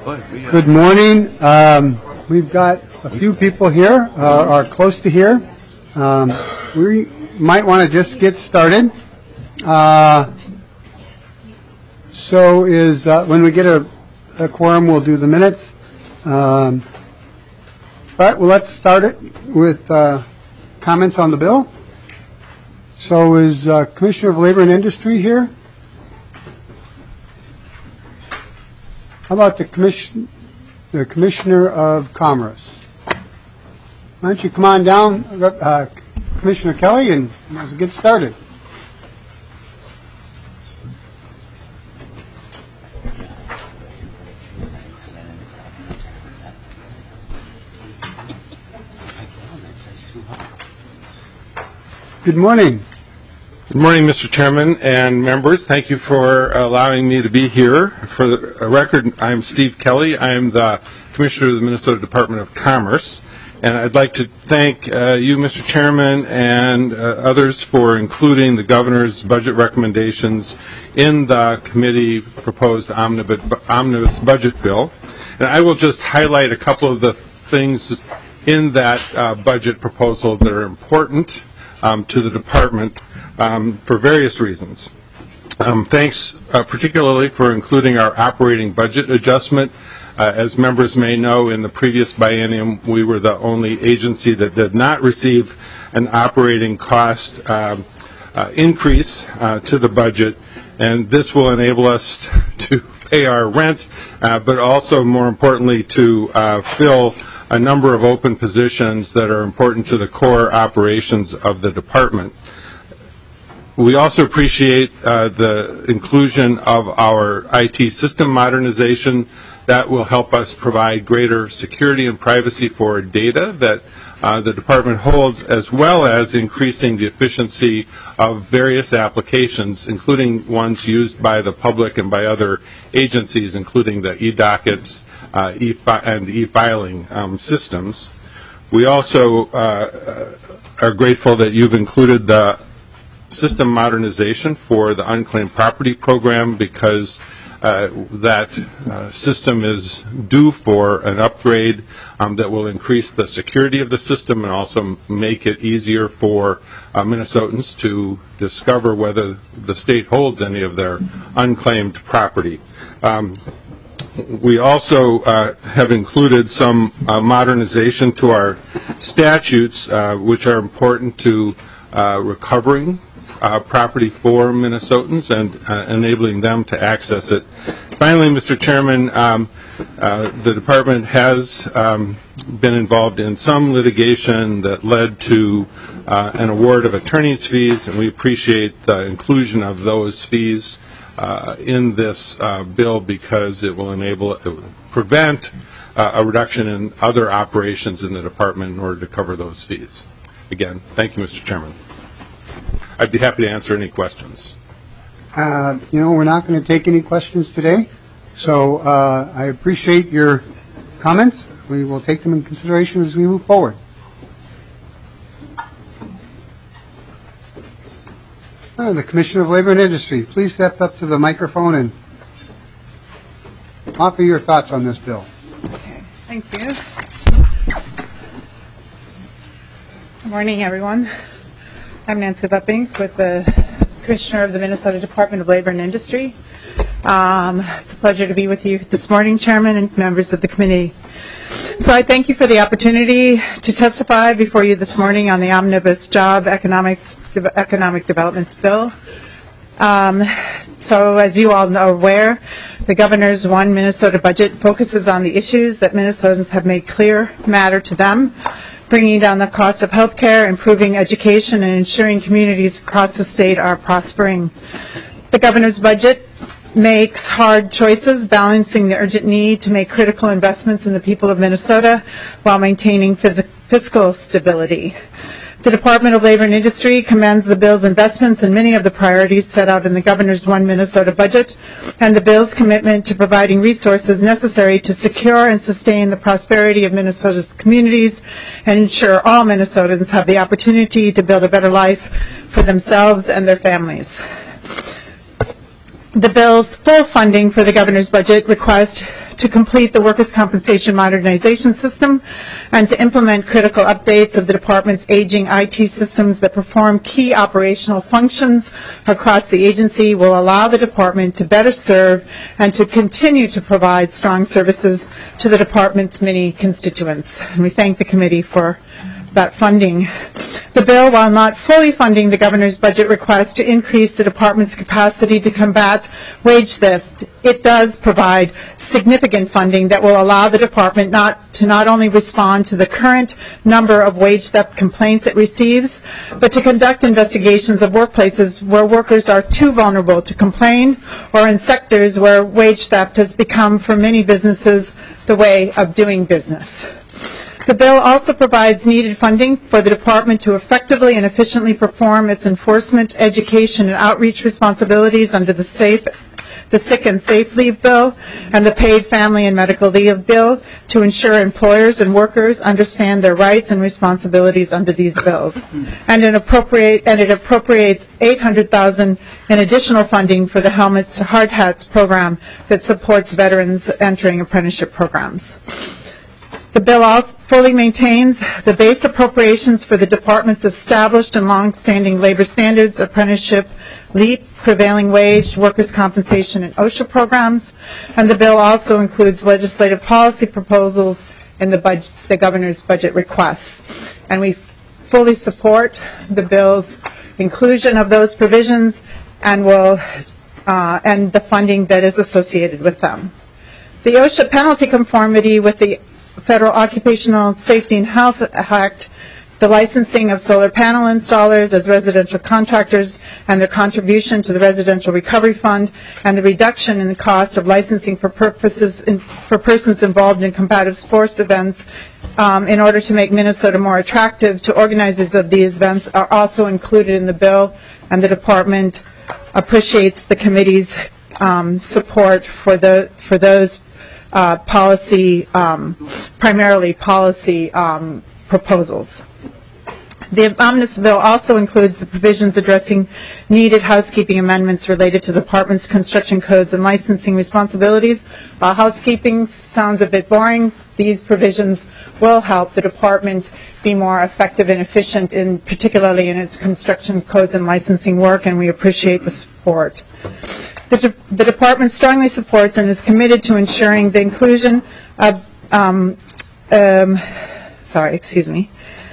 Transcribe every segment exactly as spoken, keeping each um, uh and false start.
Good morning. Um, we've got a few people here, uh, are close to here. Um, we might want to just get started. Uh, so is uh, when we get a, a quorum, we'll do the minutes. Um, all right, well, let's start it with uh, comments on the bill. So is uh, Commissioner of Labor and Industry here? How about the commission, the Commissioner of Commerce? Why don't you come on down, uh, Commissioner Kelly, and let's get started. Good morning. Good morning, Mister Chairman and members. Thank you for allowing me to be here. For the record, I'm Steve Kelly. I'm the Commissioner of the Minnesota Department of Commerce. And I'd like to thank uh, you, Mister Chairman, and uh, others for including the Governor's budget recommendations in the committee proposed omnibus, omnibus budget bill. And I will just highlight a couple of the things in that uh, budget proposal that are important um, to the department. Um, for various reasons. Um, thanks uh, particularly for including our operating budget adjustment. Uh, as members may know, in the previous biennium, we were the only agency that did not receive an operating cost uh, uh, increase uh, to the budget, and this will enable us to pay our rent, uh, but also, more importantly, to uh, fill a number of open positions that are important to the core operations of the department. We also appreciate uh, the inclusion of our I T system modernization. That will help us provide greater security and privacy for data that uh, the department holds, as well as increasing the efficiency of various applications, including ones used by the public and by other agencies, including the e-dockets uh, e-fi- and e-filing um, systems. We also uh, are grateful that you've included the system modernization for the unclaimed property program, because uh, that uh, system is due for an upgrade um, that will increase the security of the system and also make it easier for uh, Minnesotans to discover whether the state holds any of their unclaimed property. Um, we also uh, have included some uh, modernization to our statutes, uh, which are important to uh, recovering Uh, property for Minnesotans and uh, enabling them to access it. Finally, Mister Chairman, um, uh, the department has um, been involved in some litigation that led to uh, an award of attorney's fees, and we appreciate the inclusion of those fees uh, in this uh, bill, because it will enable, it will prevent uh, a reduction in other operations in the department in order to cover those fees. Again, thank you, Mister Chairman. I'd be happy to answer any questions. Uh, you know, we're not going to take any questions today, so uh, I appreciate your comments. We will take them in consideration as we move forward. Uh, the Commissioner of Labor and Industry, please step up to the microphone and offer your thoughts on this bill. Okay, thank you. Good morning, everyone. I'm Nancy Lepping with the Commissioner of the Minnesota Department of Labor and Industry. Um, it's a pleasure to be with you this morning, Chairman and members of the committee. So I thank you for the opportunity to testify before you this morning on the Omnibus Job Economic, Economic Developments Bill. Um, so as you all are aware, the Governor's One Minnesota budget focuses on the issues that Minnesotans have made clear matter to them, bringing down the cost of health care, improving education, and ensuring communities across the state are prospering. The Governor's budget makes hard choices, balancing the urgent need to make critical investments in the people of Minnesota while maintaining phys- fiscal stability. The Department of Labor and Industry commends the bill's investments in many of the priorities set out in the Governor's One Minnesota budget, and the bill's commitment to providing resources necessary to secure and sustain the prosperity of Minnesota's communities and ensure all Minnesotans have the opportunity to build a better life for themselves and their families. The bill's full funding for the Governor's budget request to complete the workers' compensation modernization system and to implement critical updates of the department's aging I T systems that perform key operational functions across the agency will allow the department to better serve and to continue to provide strong services to the department's many constituents. And we thank the committee for that funding. The bill, while not fully funding the governor's budget request to increase the department's capacity to combat wage theft, it does provide significant funding that will allow the department not to not only respond to the current number of wage theft complaints it receives, but to conduct investigations of workplaces where workers are too vulnerable to complain, or in sectors where wage theft has become, for many businesses, the way of doing business. The bill also provides needed funding for the department to effectively and efficiently perform its enforcement, education, and outreach responsibilities under the safe, the Sick and Safe Leave Bill and the Paid Family and Medical Leave Bill to ensure employers and workers understand their rights and responsibilities under these bills. And it, appropriate, and it appropriates eight hundred thousand dollars in additional funding for the Helmets to Hard Hats program that supports veterans entering apprenticeship programs. The bill also fully maintains the base appropriations for the department's established and long-standing labor standards, apprenticeship, LEAP, prevailing wage, workers' compensation, and OSHA programs. And the bill also includes legislative policy proposals in the, budget, the governor's budget requests. And we fully support the bill's inclusion of those provisions and will uh, and the funding that is associated with them. The OSHA penalty conformity with the Federal Occupational Safety and Health Act, the licensing of solar panel installers as residential contractors and their contribution to the Residential Recovery Fund, and the reduction in the cost of licensing for purposes in, for persons involved in combative sports events um, in order to make Minnesota more attractive to organizers of these events are also included in the bill, and the department appreciates the committee's um, support for the for those Uh, policy, um, primarily policy um, proposals. The omnibus bill also includes the provisions addressing needed housekeeping amendments related to the department's construction codes and licensing responsibilities. While housekeeping sounds a bit boring, these provisions will help the department be more effective and efficient, in particularly in its construction codes and licensing work, and we appreciate the support. The, de the department strongly supports and is committed to ensuring the inclusion of, um, um, sorry, excuse me.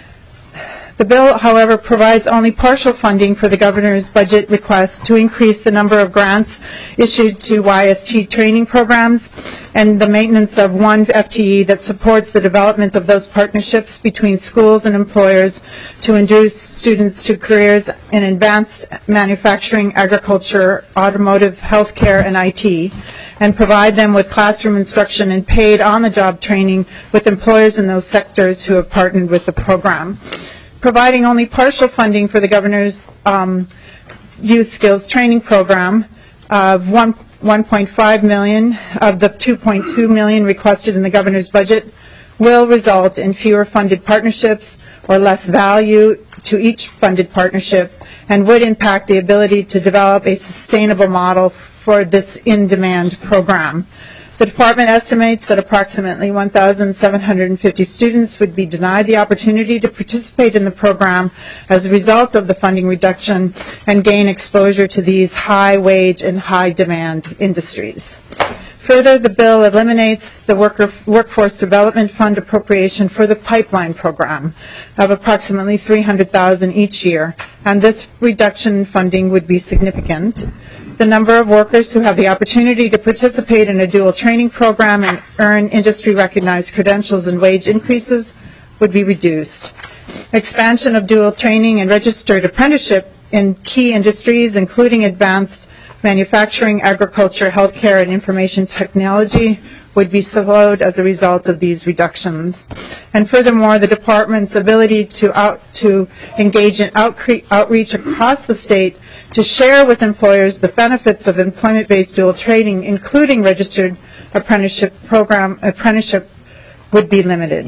The bill, however, provides only partial funding for the governor's budget request to increase the number of grants issued to Y S T training programs and the maintenance of one F T E that supports the development of those partnerships between schools and employers to induce students to careers in advanced manufacturing, agriculture, automotive, healthcare, and I T, and provide them with classroom instruction and paid on-the-job training with employers in those sectors who have partnered with the program. Providing only partial funding for the governor's um, youth skills training program of one point five million dollars of the two point two million dollars requested in the governor's budget will result in fewer funded partnerships or less value to each funded partnership, and would impact the ability to develop a sustainable model for this in-demand program. The department estimates that approximately one thousand seven hundred fifty students would be denied the opportunity to participate in the program as a result of the funding reduction and gain exposure to these high-wage and high-demand industries. Further, the bill eliminates the worker, Workforce Development Fund appropriation for the pipeline program of approximately three hundred thousand dollars each year, and this reduction in funding would be significant. The number of workers who have the opportunity to participate in a dual training program and earn industry-recognized credentials and wage increases would be reduced. Expansion of dual training and registered apprenticeship in key industries, including advanced manufacturing, agriculture, healthcare, and information technology, would be slowed as a result of these reductions. And furthermore, the department's ability to, out, to engage in outcre outreach across the state to share with employers the benefits of employment-based dual training, including registered apprenticeship program, apprenticeship, would be limited.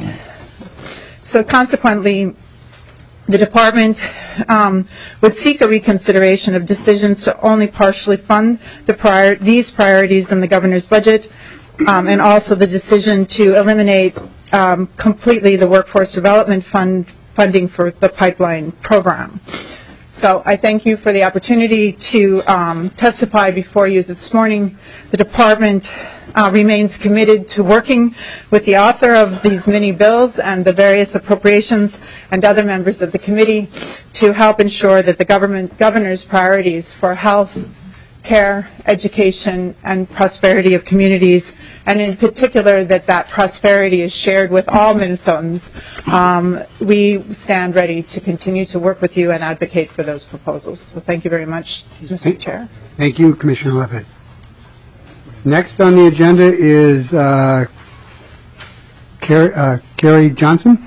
So consequently, the department um, would seek a reconsideration of decisions to only partially fund the prior, these priorities in the governor's budget, um, and also the decision to eliminate um, completely the Workforce Development Fund funding for the pipeline program. So I thank you for the opportunity to um, testify before you this morning. The department uh, remains committed to working with the author of these many bills and the various appropriations and other members of the committee to help ensure that the government governor's priorities for health, care, education, and prosperity of communities, and in particular that that prosperity is shared with all Minnesotans. Um, we stand ready to continue to work with you and advocate for those proposals. So thank you very much, Mister Thank, Chair. Thank you, Commissioner Levitt. Next on the agenda is uh, Carrie, uh, Carrie Johnson.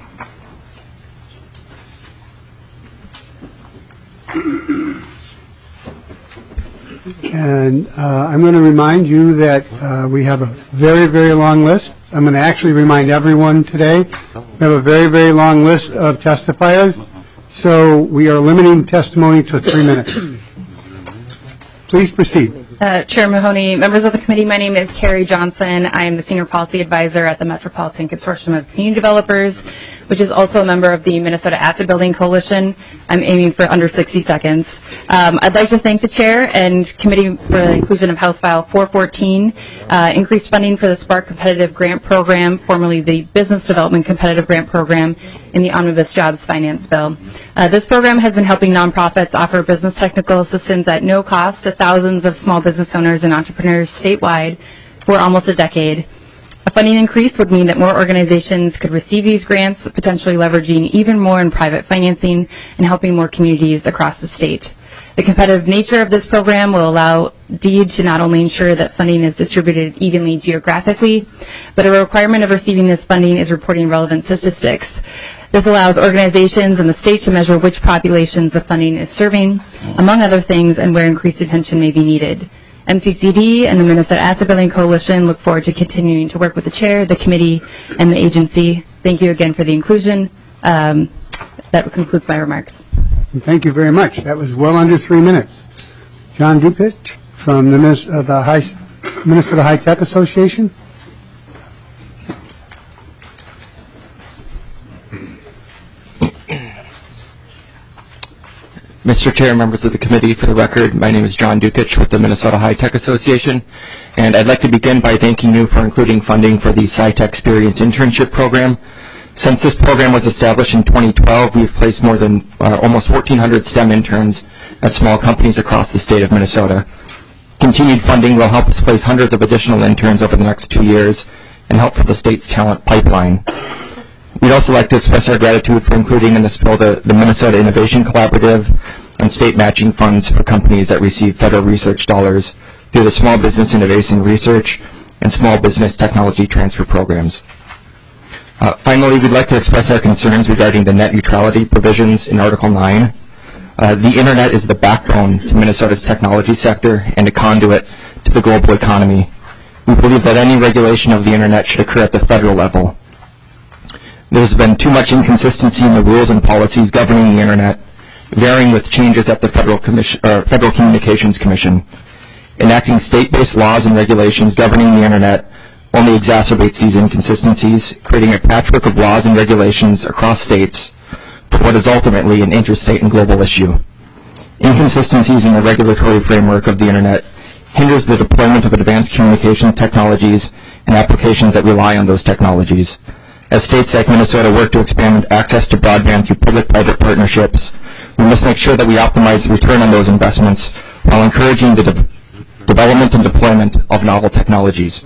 And uh, I'm going to remind you that uh, we have a very, very long list. I'm going to actually remind everyone today. We have a very, very long list of testifiers, so we are limiting testimony to three minutes. Please proceed. Uh, Chair Mahoney, members of the committee, my name is Carrie Johnson. I am the Senior Policy Advisor at the Metropolitan Consortium of Community Developers, which is also a member of the Minnesota Asset Building Coalition. I'm aiming for under sixty seconds. Um, I'd like to thank the Chair and Committee for the inclusion of House File four fourteen, uh, increased funding for the Spark Competitive Grant Program, formerly the Business Development Competitive Grant Program, in the Omnibus Jobs Finance Bill. Uh, this program has been helping nonprofits offer business technical assistance at no cost to thousands of small business owners and entrepreneurs statewide for almost a decade. A funding increase would mean that more organizations could receive these grants, potentially leveraging even more in private financing and helping more communities across the state. The competitive nature of this program will allow DEED to not only ensure that funding is distributed evenly geographically, but a requirement of receiving this funding is reporting relevant statistics. This allows organizations and the state to measure which populations the funding is serving, among other things, and where increased attention may be needed. M C C D and the Minnesota Asset Building Coalition look forward to continuing to work with the Chair, the committee, and the agency. Thank you again for the inclusion. Um, that concludes my remarks. Thank you very much. That was well under three minutes. John Dupich from the, Minis- uh, the High, Minnesota High Tech Association. Mister Chair, members of the committee, for the record, my name is John Dukich with the Minnesota High Tech Association, and I'd like to begin by thanking you for including funding for the SciTech Experience Internship Program. Since this program was established in twenty twelve, we've placed more than uh, almost fourteen hundred STEM interns at small companies across the state of Minnesota. Continued funding will help us place hundreds of additional interns over the next two years and help for the state's talent pipeline. We'd also like to express our gratitude for including in this bill the, the Minnesota Innovation Collaborative and state matching funds for companies that receive federal research dollars through the Small Business Innovation Research and Small Business Technology Transfer programs. Uh, finally, we'd like to express our concerns regarding the net neutrality provisions in Article nine. Uh, the Internet is the backbone to Minnesota's technology sector and a conduit to the global economy. We believe that any regulation of the Internet should occur at the federal level. There's been too much inconsistency in the rules and policies governing the Internet, varying with changes at the Federal, Commission, or Federal Communications Commission. Enacting state-based laws and regulations governing the Internet only exacerbates these inconsistencies, creating a patchwork of laws and regulations across states for what is ultimately an interstate and global issue. Inconsistencies in the regulatory framework of the Internet hinders the deployment of advanced communication technologies and applications that rely on those technologies. As states like Minnesota work to expand access to broadband through public-private partnerships, we must make sure that we optimize the return on those investments while encouraging the de- development and deployment of novel technologies.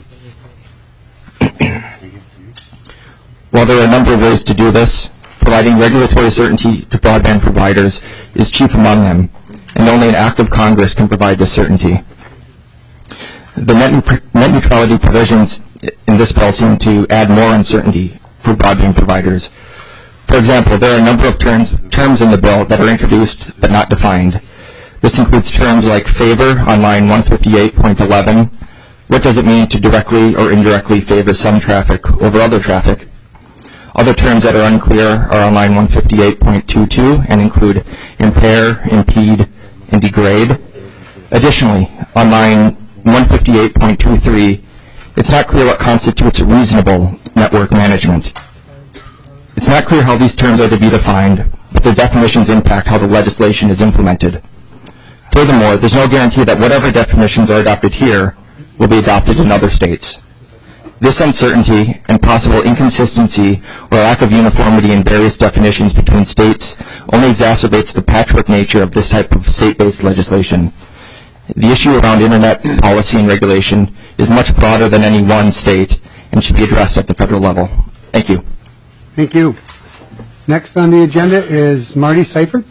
While there are a number of ways to do this, providing regulatory certainty to broadband providers is chief among them, and only an act of Congress can provide this certainty. The net, net neutrality provisions in this bill seem to add more uncertainty for broadband providers. For example, there are a number of terms, terms in the bill that are introduced but not defined. This includes terms like favor on line one fifty-eight point eleven. What does it mean to directly or indirectly favor some traffic over other traffic? Other terms that are unclear are on line one fifty-eight point twenty-two and include impair, impede, and degrade. Additionally, on line one fifty-eight point twenty-three, It's not clear what constitutes reasonable network management. It's not clear how these terms are to be defined, but their definitions impact how the legislation is implemented. Furthermore, there's no guarantee that whatever definitions are adopted here will be adopted in other states. This uncertainty and possible inconsistency or lack of uniformity in various definitions between states only exacerbates the patchwork nature of this type of state-based legislation. The issue around Internet policy and regulation is much broader than any one state and should be addressed at the federal level. Thank you. Thank you. Next on the agenda is Marty Seifert.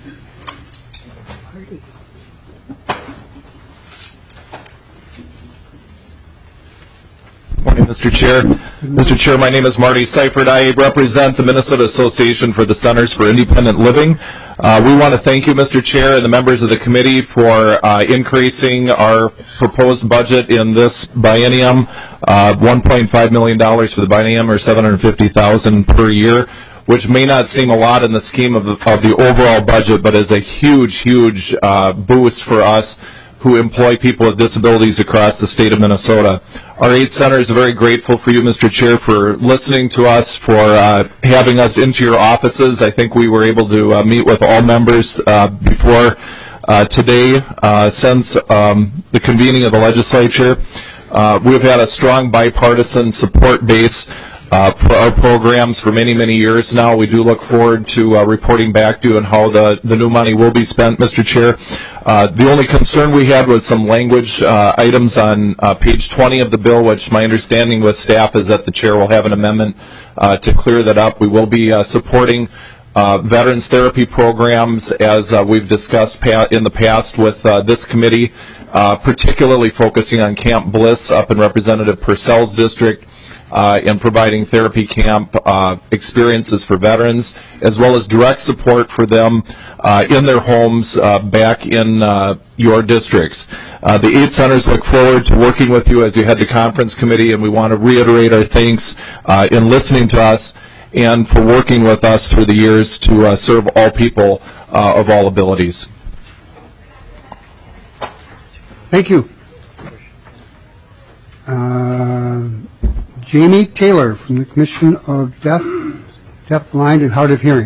Morning, Mister Chair. Mister Chair, my name is Marty Seifert. I represent the Minnesota Association for the Centers for Independent Living. Uh, we want to thank you, Mister Chair, and the members of the committee for uh, increasing our proposed budget in this biennium, uh, one point five million dollars for the biennium, or seven hundred fifty thousand dollars per year, which may not seem a lot in the scheme of the, of the overall budget, but is a huge, huge uh, boost for us who employ people with disabilities across the state of Minnesota. Our eight centers are very grateful for you, Mister Chair, for listening to us, for uh, having us into your offices. I think we were able to uh, meet with all members uh, before uh, today, uh, since um, the convening of the legislature. Uh, we've had a strong bipartisan support base Uh, for our programs for many, many years now. We do look forward to uh, reporting back to you on how the, the new money will be spent, Mister Chair. Uh, the only concern we had was some language uh, items on uh, page twenty of the bill, which my understanding with staff is that the chair will have an amendment uh, to clear that up. We will be uh, supporting uh, veterans therapy programs, as uh, we've discussed pa- in the past with uh, this committee, uh, particularly focusing on Camp Bliss up in Representative Purcell's district, Uh, and providing therapy camp uh, experiences for veterans, as well as direct support for them uh, in their homes uh, back in uh, your districts. Uh, the eight centers look forward to working with you as you head to conference committee, and we want to reiterate our thanks uh, in listening to us and for working with us through the years to uh, serve all people uh, of all abilities. Thank you. Uh, Jamie Taylor from the Commission of Deaf, Deaf, Blind, and Hard of Hearing.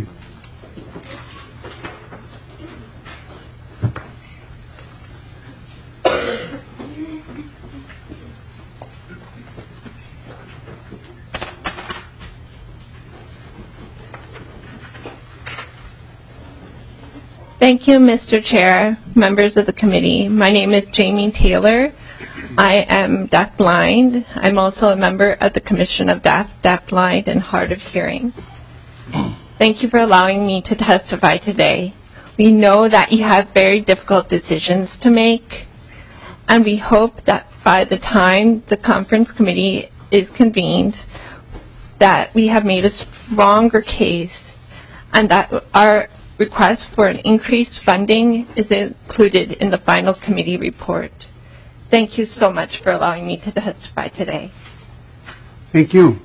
Thank you, Mister Chair, members of the committee. My name is Jamie Taylor. I am deaf-blind. I'm also a member of the Commission of Deaf, Deaf-Blind, and Hard of Hearing. Thank you for allowing me to testify today. We know that you have very difficult decisions to make, and we hope that by the time the conference committee is convened, that we have made a stronger case and that our request for an increased funding is included in the final committee report. Thank you so much for allowing me to testify today. Thank you.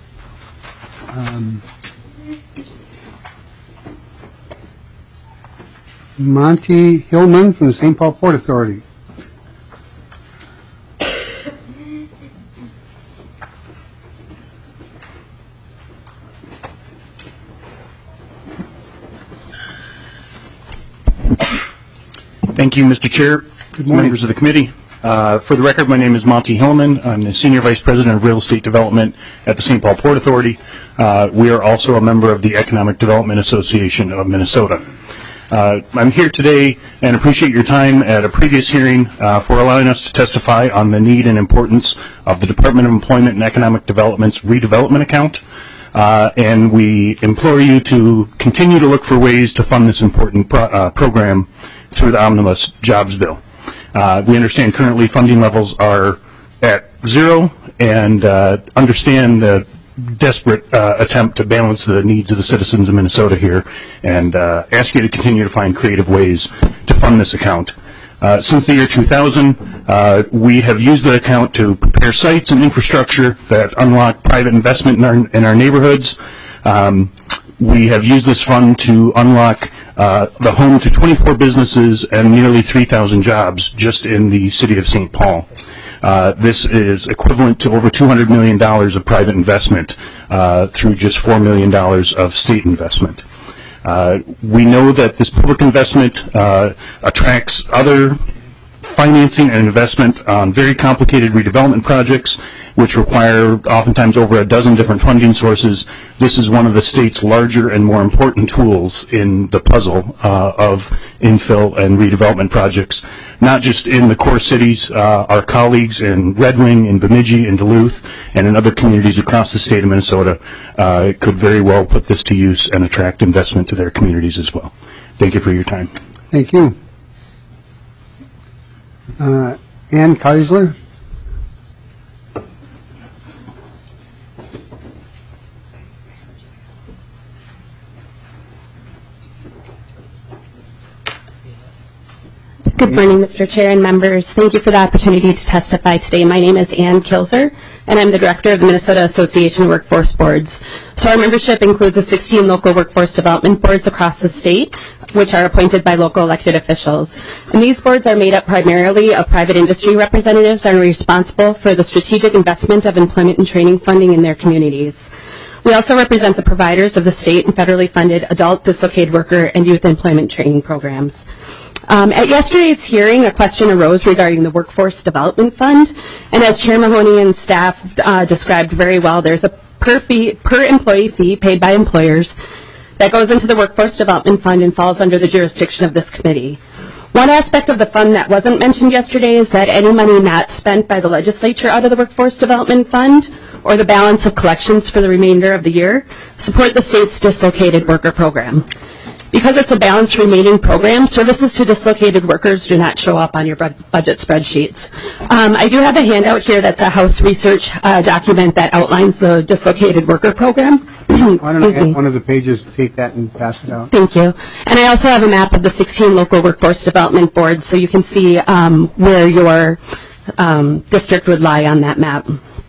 Um, Monty Hillman from the Saint Paul Port Authority. Thank you, Mister Chair, Good morning. members of the committee. Uh, for the record, my name is Monty Hillman. I'm the Senior Vice President of Real Estate Development at the Saint Paul Port Authority. Uh, we are also a member of the Economic Development Association of Minnesota. Uh, I'm here today and appreciate your time at a previous hearing uh, for allowing us to testify on the need and importance of the Department of Employment and Economic Development's redevelopment account. Uh, and we implore you to continue to look for ways to fund this important pro- uh, program through the Omnibus Jobs Bill. Uh, we understand currently funding levels are at zero and uh, understand the desperate uh, attempt to balance the needs of the citizens of Minnesota here, and uh, ask you to continue to find creative ways to fund this account. Uh, since the year two thousand, uh, we have used the account to prepare sites and infrastructure that unlock private investment in our, in our neighborhoods. Um, we have used this fund to unlock uh, the home to twenty-four businesses and nearly three thousand jobs just in the city of Saint Paul. Uh, this is equivalent to over two hundred million dollars of private investment uh, through just four million dollars of state investment. Uh, we know that this public investment uh, attracts other financing and investment on very complicated redevelopment projects, which require oftentimes over a dozen different funding sources. This is one of the state's larger and more important tools in the puzzle uh, of infill and redevelopment projects, not just in the core cities. Uh, our colleagues in Red Wing, in Bemidji, in Duluth, and in other communities across the state of Minnesota uh, could very well put this to use and attract investment to their communities as well. Thank you for your time. Thank you. Uh, Ann Keisler. Good morning, Mister Chair and members. Thank you for the opportunity to testify today. My name is Ann Kilzer, and I'm the director of the Minnesota Association of Workforce Boards. So our membership includes the sixteen local workforce development boards across the state, which are appointed by local elected officials. And these boards are made up primarily of private industry representatives and are responsible for the strategic investment of employment and training funding in their communities. We also represent the providers of the state and federally funded adult dislocated worker and youth employment training programs. Um, at yesterday's hearing, a question arose regarding the Workforce Development Fund, and as Chair Mahoney and staff uh, described very well, there's a per, fee, per employee fee paid by employers that goes into the Workforce Development Fund and falls under the jurisdiction of this committee. One aspect of the fund that wasn't mentioned yesterday is that any money not spent by the legislature out of the Workforce Development Fund or the balance of collections for the remainder of the year support the state's dislocated worker program. Because it's a balanced remaining program, services to dislocated workers do not show up on your budget spreadsheets. Um, I do have a handout here that's a House research uh, document that outlines the dislocated worker program. Why don't I have one of the pages, take that and pass it out? Thank you. And I also have a map of the sixteen local workforce development boards so you can see um, where your um, district would lie on that map.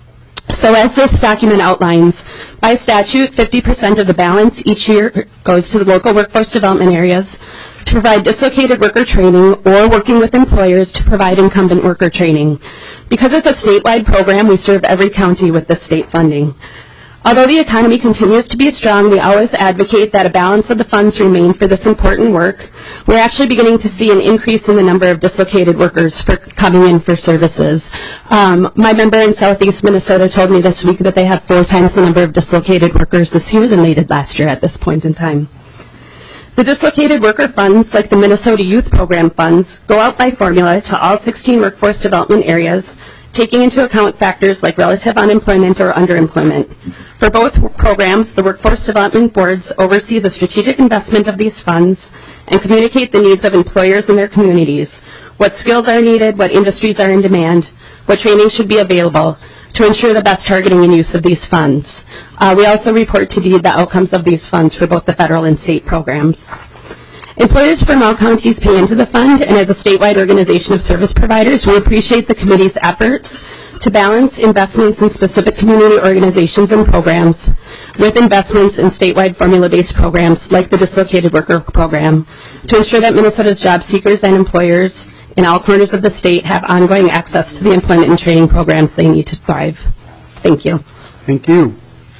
So as this document outlines, by statute, fifty percent of the balance each year goes to the local workforce development areas to provide dislocated worker training or working with employers to provide incumbent worker training. Because it's a statewide program, we serve every county with the state funding. Although the economy continues to be strong, we always advocate that a balance of the funds remain for this important work. We're actually beginning to see an increase in the number of dislocated workers for coming in for services. Um, my member in Southeast Minnesota told me this week that they have four times the number of dislocated workers this year than they did last year at this point in time. The dislocated worker funds, like the Minnesota Youth Program funds, go out by formula to all sixteen workforce development areas, taking into account factors like relative unemployment or underemployment. For both programs, the Workforce Development Boards oversee the strategic investment of these funds and communicate the needs of employers in their communities, what skills are needed, what industries are in demand, what training should be available to ensure the best targeting and use of these funds. Uh, we also report to D E E the outcomes of these funds for both the federal and state programs. Employers from all counties pay into the fund, and as a statewide organization of service providers, we appreciate the committee's efforts to balance investments in specific community organizations and programs with investments in statewide formula-based programs like the Dislocated Worker Program to ensure that Minnesota's job seekers and employers in all corners of the state have ongoing access to the employment and training programs they need to thrive. Thank you. Thank you.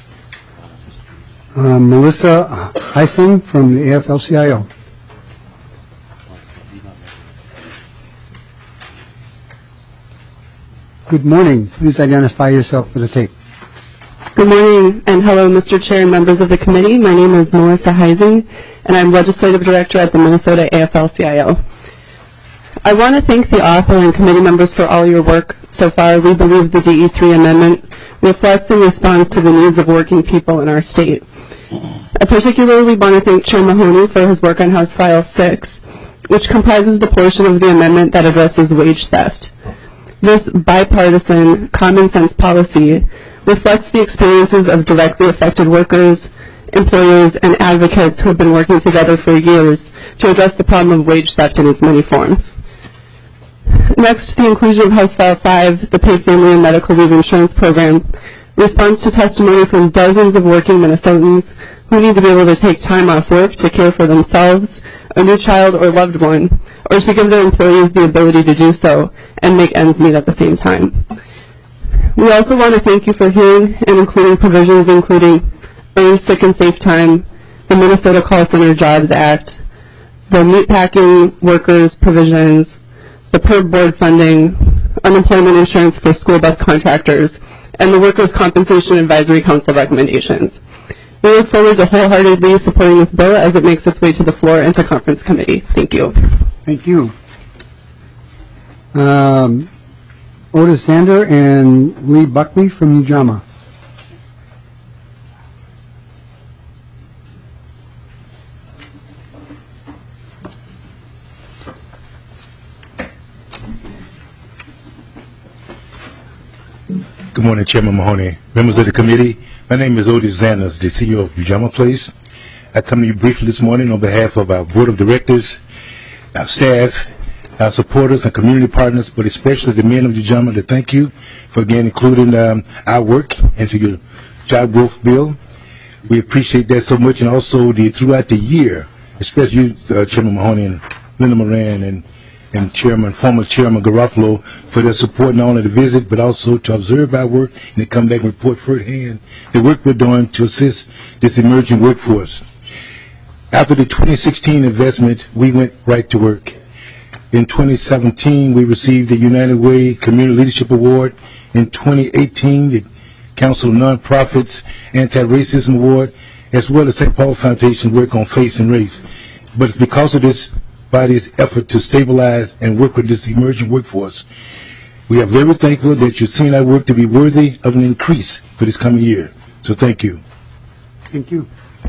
Uh, Melissa Heisling from the A F L C I O. Good morning. Please identify yourself for the tape. Good morning, and hello, Mister Chair and members of the committee. My name is Melissa Heising, and I'm Legislative Director at the Minnesota A F L C I O. I want to thank the author and committee members for all your work so far. We believe the D E three amendment reflects and responds to the needs of working people in our state. I particularly want to thank Chair Mahoney for his work on House File six, which comprises the portion of the amendment that addresses wage theft. This bipartisan, common-sense policy reflects the experiences of directly affected workers, employers, and advocates who have been working together for years to address the problem of wage theft in its many forms. Next, the inclusion of House File five, the Paid Family and Medical Leave Insurance Program, responds to testimony from dozens of working Minnesotans who need to be able to take time off work to care for themselves, a new child or loved one, or to give their employees the ability to do so and make ends meet at the same time. We also want to thank you for hearing and including provisions including earned sick and safe time, the Minnesota Call Center Jobs Act, the meatpacking workers provisions, the P E R B board funding, unemployment insurance for school bus contractors, and the Workers' Compensation Advisory Council recommendations. We look forward to wholeheartedly supporting this bill as it makes its way to the floor and to conference committee. Thank you. Thank you. Um, Otis Sander and Lee Buckley from Ujamaa. Good morning, Chairman Mahoney, members of the committee. My name is Otis Zanders, the C E O of Ujamaa Place. I come to you briefly this morning on behalf of our board of directors, our staff, our supporters and community partners, but especially the men of Ujamaa to thank you for again including um, our work into your job growth bill. We appreciate that so much, and also the throughout the year, especially you, uh, Chairman Mahoney and Linda Moran and and Chairman, former Chairman Garofalo, for their support not only to visit but also to observe our work and to come back and report firsthand the work we're doing to assist this emerging workforce. After the twenty sixteen investment, we went right to work. In twenty seventeen, we received the United Way Community Leadership Award. In twenty eighteen, the Council of Nonprofits Anti-Racism Award, as well as Saint Paul Foundation work on face and race. But it's because of this body's effort to stabilize and work with this emerging workforce. We are very thankful that you've seen our work to be worthy of an increase for this coming year. So thank you. Thank you.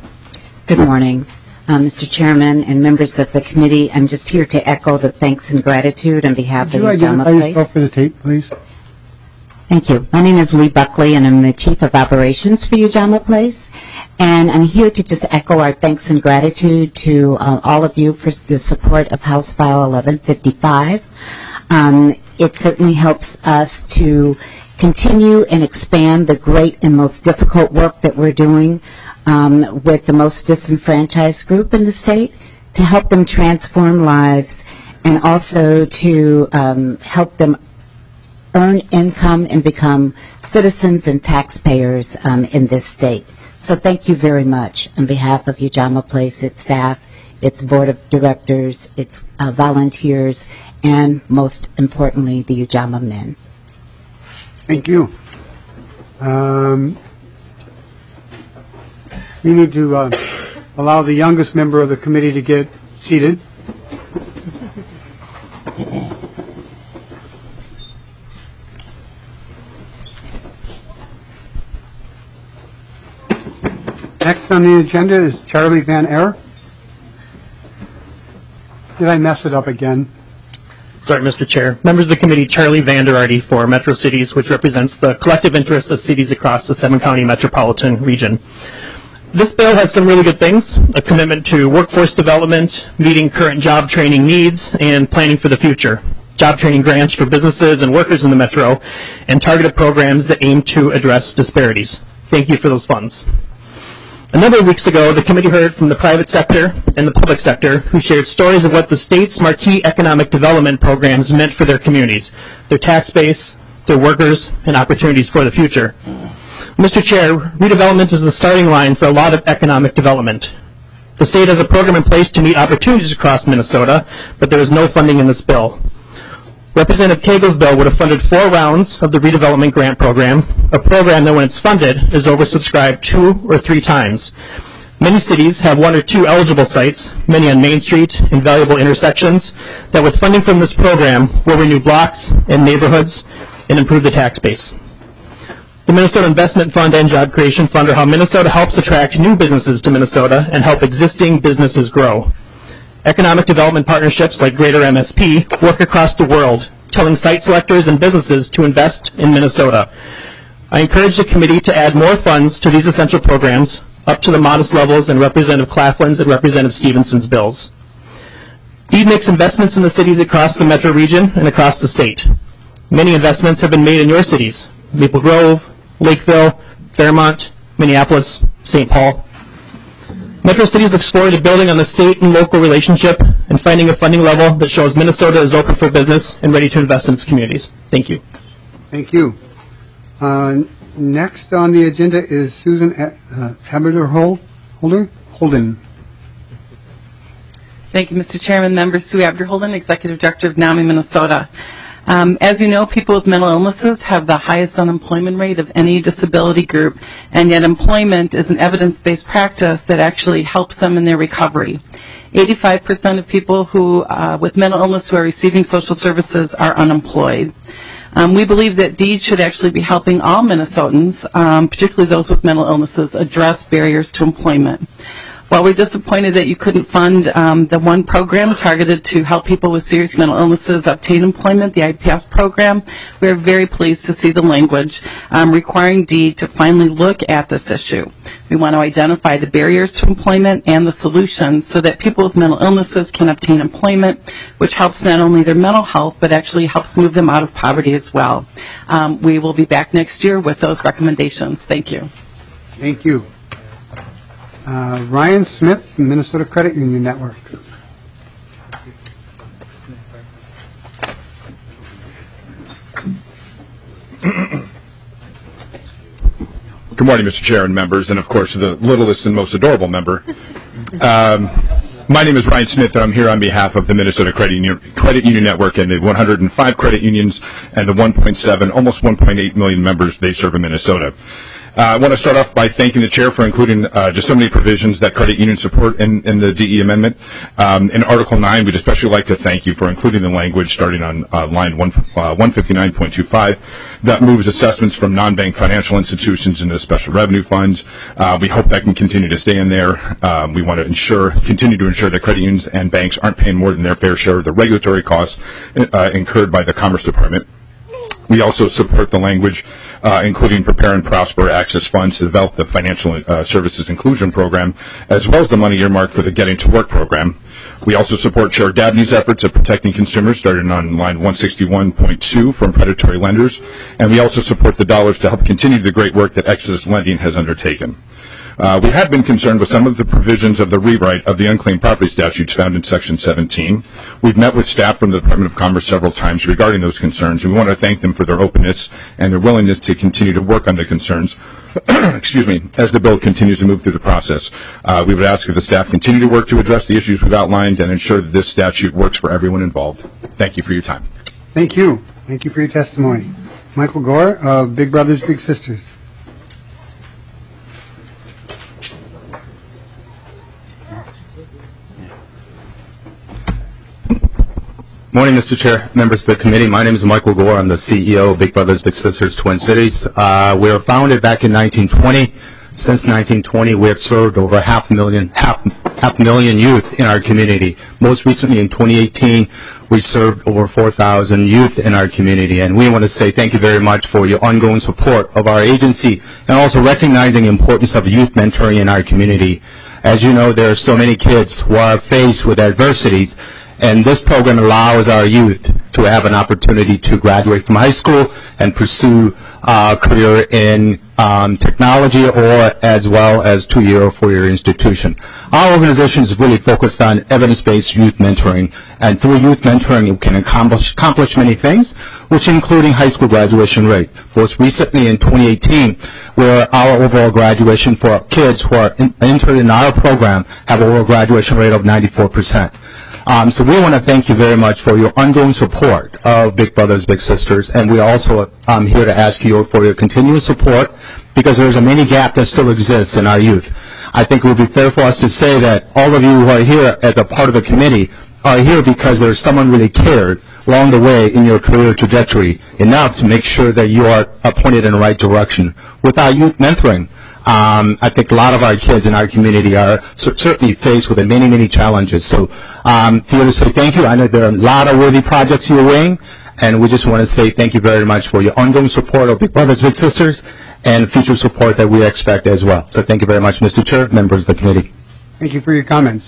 Good morning, uh, Mister Chairman and members of the committee. I'm just here to echo the thanks and gratitude on behalf Could of you the Ujamaa identify Place. yourself for the tape, please? Thank you. My name is Lee Buckley, and I'm the Chief of Operations for Ujamaa Place. And I'm here to just echo our thanks and gratitude to uh, all of you for the support of House File eleven fifty-five. Um, it certainly helps us to continue and expand the great and most difficult work that we're doing um, with the most disenfranchised group in the state to help them transform lives and also to um, help them earn income and become citizens and taxpayers um, in this state. So thank you very much on behalf of Ujamaa Place, its staff, its board of directors, its uh, volunteers, and most importantly, the Ujamaa men. Thank you. Um, we need to uh, allow the youngest member of the committee to get seated. Next on the agenda is Charlie Van Air. Did I mess it up again? Sorry, Mister Chair. Members of the committee, Charlie Vanderarty for Metro Cities, which represents the collective interests of cities across the seven-county metropolitan region. This bill has some really good things, a commitment to workforce development, meeting current job training needs, and planning for the future. Job training grants for businesses and workers in the metro, and targeted programs that aim to address disparities. Thank you for those funds. A number of weeks ago, the committee heard from the private sector and the public sector who shared stories of what the state's marquee economic development programs meant for their communities, their tax base, their workers, and opportunities for the future. Mister Chair, redevelopment is the starting line for a lot of economic development. The state has a program in place to meet opportunities across Minnesota, but there is no funding in this bill. Representative Cagle's bill would have funded four rounds of the redevelopment grant program, a program that when it's funded is oversubscribed two or three times. Many cities have one or two eligible sites, many on Main Street and valuable intersections, that with funding from this program will renew blocks and neighborhoods and improve the tax base. The Minnesota Investment Fund and Job Creation Fund are how Minnesota helps attract new businesses to Minnesota and help existing businesses grow. Economic development partnerships like Greater M S P work across the world, telling site selectors and businesses to invest in Minnesota. I encourage the committee to add more funds to these essential programs, up to the modest levels in Representative Claflin's and Representative Stevenson's bills. DEED makes investments in the cities across the metro region and across the state. Many investments have been made in your cities, Maple Grove, Lakeville, Fairmont, Minneapolis, Saint Paul. Metro Cities looks forward to building on the state and local relationship and finding a funding level that shows Minnesota is open for business and ready to invest in its communities. Thank you. Thank you. Uh, next on the agenda is Susan uh, Abderhold- Holder Holden. Thank you, Mister Chairman. Member Sue Abderholden, Executive Director of NAMI Minnesota. Um, as you know, people with mental illnesses have the highest unemployment rate of any disability group, and yet employment is an evidence-based practice that actually helps them in their recovery. eighty-five percent of people who, uh, with mental illness who are receiving social services are unemployed. Um, we believe that DEED should actually be helping all Minnesotans, um, particularly those with mental illnesses, address barriers to employment. While we're disappointed that you couldn't fund um, the one program targeted to help people with serious mental illnesses obtain employment, the I P S program, we're very pleased to see the language um, requiring DEED to finally look at this issue. We want to identify the barriers to employment and the solutions so that people with mental illnesses can obtain employment, which helps not only their mental health, but actually helps move them out of poverty as well. Um, we will be back next year with those recommendations. Thank you. Thank you. Uh, Ryan Smith from Minnesota Credit Union Network. Good morning, Mister Chair and members, and of course the littlest and most adorable member. Um, my name is Ryan Smith, and I'm here on behalf of the Minnesota Credit Union, Credit Union Network and the one hundred five credit unions and the one point seven, almost one point eight million members they serve in Minnesota. Uh, I want to start off by thanking the chair for including uh, just so many provisions that credit unions support in, in the D E amendment. Um, in Article nine, we'd especially like to thank you for including the language starting on uh, line one, uh, one fifty-nine point two five that moves assessments from non-bank financial institutions into special revenue funds. Uh, we hope that can continue to stay in there. Um, we want to ensure, continue to ensure that credit unions and banks aren't paying more than their fair share of the regulatory costs uh, incurred by the Commerce Department. We also support the language, uh, including Prepare and Prosper Access Funds to develop the Financial uh, Services Inclusion Program, as well as the money earmarked for the Getting to Work program. We also support Chair Dabney's efforts of protecting consumers, starting on line one sixty-one point two from predatory lenders. And we also support the dollars to help continue the great work that Exodus Lending has undertaken. Uh, we have been concerned with some of the provisions of the rewrite of the unclaimed property statutes found in Section seventeen. We've met with staff from the Department of Commerce several times regarding those concerns, and we want to thank them for their openness and their willingness to continue to work on the concerns excuse me, as the bill continues to move through the process. Uh, we would ask that the staff continue to work to address the issues we've outlined and ensure that this statute works for everyone involved. Thank you for your time. Thank you. Thank you for your testimony. Michael Gore of Big Brothers Big Sisters. Morning, Mister Chair, members of the committee. My name is Michael Gore. I'm the C E O of Big Brothers Big Sisters Twin Cities. Uh, we were founded back in nineteen twenty. Since nineteen twenty, we have served over half a million, half, half million youth in our community. Most recently, in twenty eighteen, we served over four thousand youth in our community. And we want to say thank you very much for your ongoing support of our agency and also recognizing the importance of youth mentoring in our community. As you know, there are so many kids who are faced with adversities, and this program allows our youth to have an opportunity to graduate from high school and pursue a career in um, technology or as well as two-year or four-year institution. Our organization is really focused on evidence-based youth mentoring, and through youth mentoring we can accomplish, accomplish many things, which including high school graduation rate. Most recently in twenty eighteen, where our overall graduation for kids who are in, entered in our program have an overall graduation rate of ninety-four percent. Um, so we want to thank you very much for your ongoing support of Big Brothers Big Sisters, and we also um, here to ask you for your continuous support because there's a many gap that still exists in our youth. I think it would be fair for us to say that all of you who are here as a part of the committee are here because there's someone really cared along the way in your career trajectory enough to make sure that you are pointed in the right direction. With our youth mentoring, Um, I think a lot of our kids in our community are cer- certainly faced with many, many challenges. So um, here to say thank you. I know there are a lot of worthy projects you're weighing, and we just want to say thank you very much for your ongoing support of Big Brothers Big Sisters and future support that we expect as well. So thank you very much, Mister Chair, members of the committee. Thank you for your comments.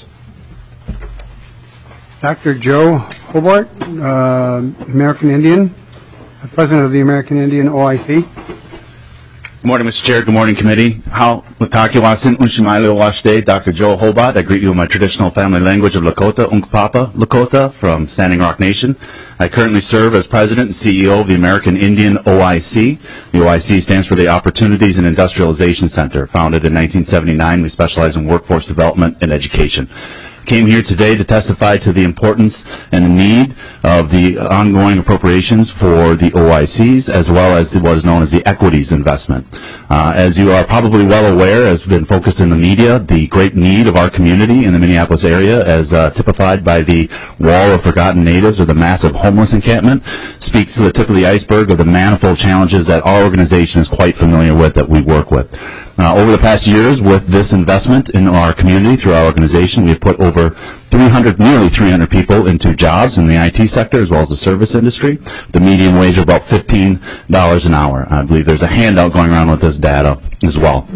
Doctor Joe Hobart, uh, American Indian, President of the American Indian O I C. morning, Mister Chair. Good morning, committee. How Matakiwasin Unshimailo Washday, Doctor Joe Hobart. I greet you in my traditional family language of Lakota, Unkpapa Lakota from Standing Rock Nation. I currently serve as president and C E O of the American Indian O I C. The O I C stands for the Opportunities and Industrialization Center. Founded in nineteen seventy-nine, we specialize in workforce development and education. Came here today to testify to the importance and the need of the ongoing appropriations for the O I Cs, as well as what is known as the equities investment. Uh, as you are probably well aware, has been focused in the media, the great need of our community in the Minneapolis area, as uh, typified by the Wall of Forgotten Natives or the massive homeless encampment, speaks to the tip of the iceberg of the manifold challenges that our organization is quite familiar with, that we work with. Uh, over the past years, with this investment in our community through our organization, we have put over three hundred, nearly three hundred people into jobs in the I T sector as well as the service industry. The median wage of about fifteen dollars an hour. I believe there's a handout going around with this data as well.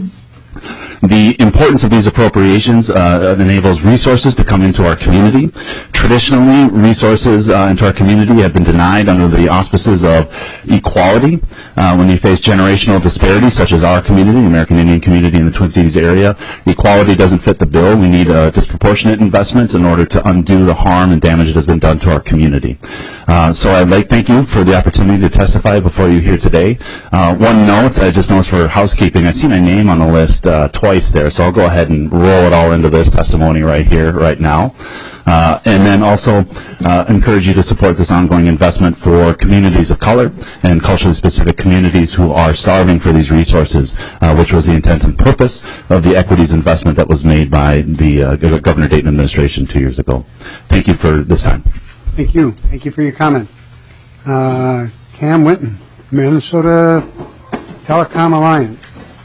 The importance of these appropriations uh, enables resources to come into our community. Traditionally, resources uh, into our community have been denied under the auspices of equality. Uh, when you face generational disparities, such as our community, the American Indian community in the Twin Cities area, equality doesn't fit the bill. We need a disproportionate investment in order to undo the harm and damage that has been done to our community. Uh, so I'd like to thank you for the opportunity to testify before you here today. Uh, one note, I just noticed for housekeeping, I see my name on the list uh, twice there, so I'll go ahead and roll it all into this testimony right here, right now. Uh, and then also uh, encourage you to support this ongoing investment for communities of color and culturally specific communities who are starving for these resources, uh, which was the intent and purpose of the equities investment that was made by the uh, Governor Dayton administration two years ago. Thank you for this time. Thank you. Thank you for your comment. Uh, Cam Winton, Minnesota Telecom Alliance.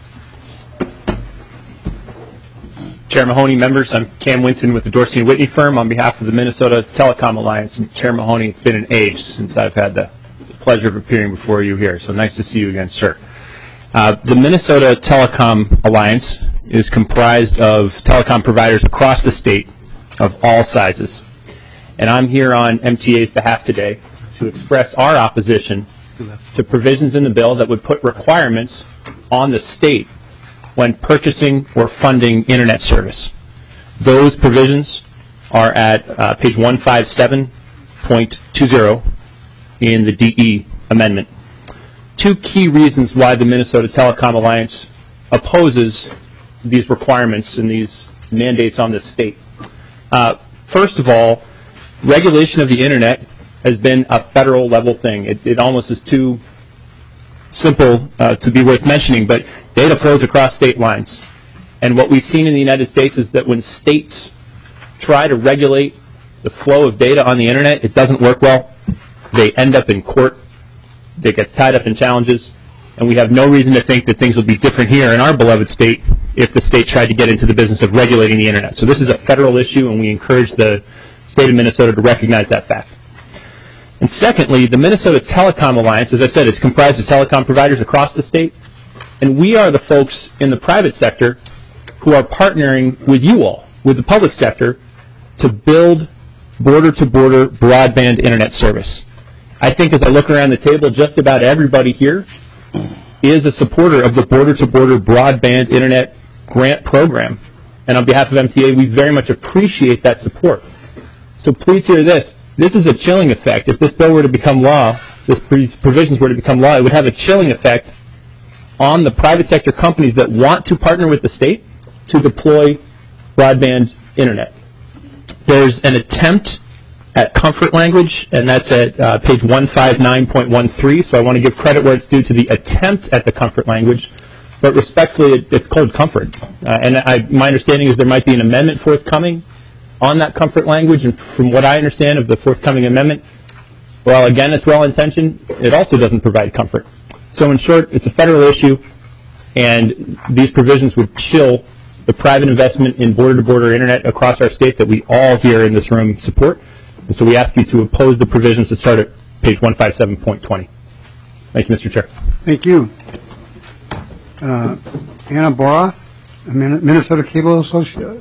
Chair Mahoney, members, I'm Cam Winton with the Dorsey and Whitney firm on behalf of the Minnesota Telecom Alliance. And Chair Mahoney, it's been an age since I've had the pleasure of appearing before you here, so nice to see you again, sir. Uh, the Minnesota Telecom Alliance is comprised of telecom providers across the state of all sizes. And I'm here on M T A's behalf today to express our opposition to provisions in the bill that would put requirements on the state when purchasing or funding internet service. Those provisions are at uh, page one fifty-seven point two zero in the D E amendment. Two key reasons why the Minnesota Telecom Alliance opposes these requirements and these mandates on the state. Uh, first of all, regulation of the internet has been a federal level thing. It, it almost is too simple uh, to be worth mentioning, but data flows across state lines. And what we've seen in the United States is that when states try to regulate the flow of data on the internet, it doesn't work well. They end up in court. It gets tied up in challenges. And we have no reason to think that things will be different here in our beloved state if the state tried to get into the business of regulating the internet. So this is a federal issue, and we encourage the state of Minnesota to recognize that fact. And secondly, the Minnesota Telecom Alliance, as I said, it's comprised of telecom providers across the state. And we are the folks in the private sector who are partnering with you all, with the public sector, to build border-to-border broadband internet service. I think as I look around the table, just about everybody here is a supporter of the border-to-border broadband internet grant program. And on behalf of M T A, we very much appreciate that support. So please hear this. This is a chilling effect. If this bill were to become law, this these provisions were to become law, it would have a chilling effect on the private sector companies that want to partner with the state to deploy broadband internet. There's an attempt at comfort language, and that's at uh, page one fifty-nine point one three, so I want to give credit where it's due to the attempt at the comfort language, but respectfully, it, it's called comfort. Uh, and I, my understanding is there might be an amendment forthcoming on that comfort language, and from what I understand of the forthcoming amendment, well, again, it's well-intentioned, it also doesn't provide comfort. So in short, it's a federal issue, and these provisions would chill the private investment in border-to-border internet across our state that we all here in this room support. And so we ask you to oppose the provisions that start at page one fifty-seven point twenty. Thank you, Mister Chair. Thank you. Uh, Anna Boroff, Minnesota Cable Associ-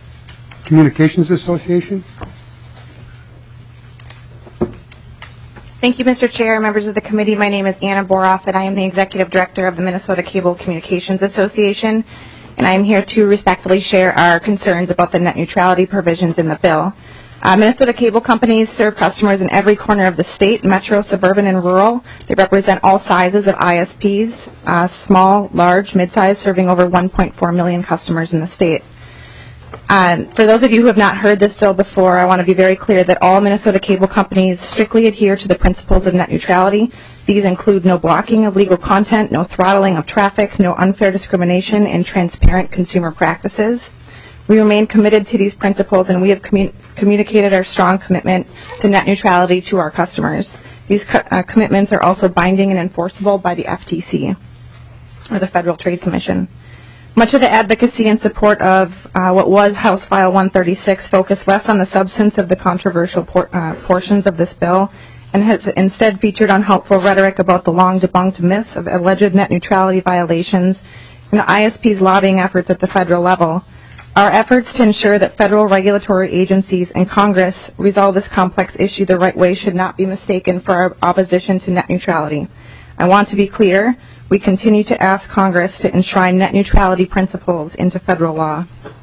Communications Association. Thank you, Mister Chair, members of the committee. My name is Anna Boroff, and I am the Executive Director of the Minnesota Cable Communications Association, and I am here to respectfully share our concerns about the net neutrality provisions in the bill. Uh, Minnesota cable companies serve customers in every corner of the state, metro, suburban, and rural. They represent all sizes of I S Ps, uh, small, large, mid-size, serving over one point four million customers in the state. Um, for those of you who have not heard this bill before, I want to be very clear that all Minnesota cable companies strictly adhere to the principles of net neutrality. These include no blocking of legal content, no throttling of traffic, no unfair discrimination, and transparent consumer practices. We remain committed to these principles, and we have commu- communicated our strong commitment to net neutrality to our customers. These co- uh, commitments are also binding and enforceable by the F T C, or the Federal Trade Commission. Much of the advocacy and support of uh, what was House File one thirty-six focused less on the substance of the controversial por- uh, portions of this bill and has instead featured unhelpful rhetoric about the long-debunked myths of alleged net neutrality violations and the I S P's lobbying efforts at the federal level. Our efforts to ensure that federal regulatory agencies and Congress resolve this complex issue the right way should not be mistaken for our opposition to net neutrality. I want to be clear. We continue to ask Congress to enshrine net neutrality principles into federal law.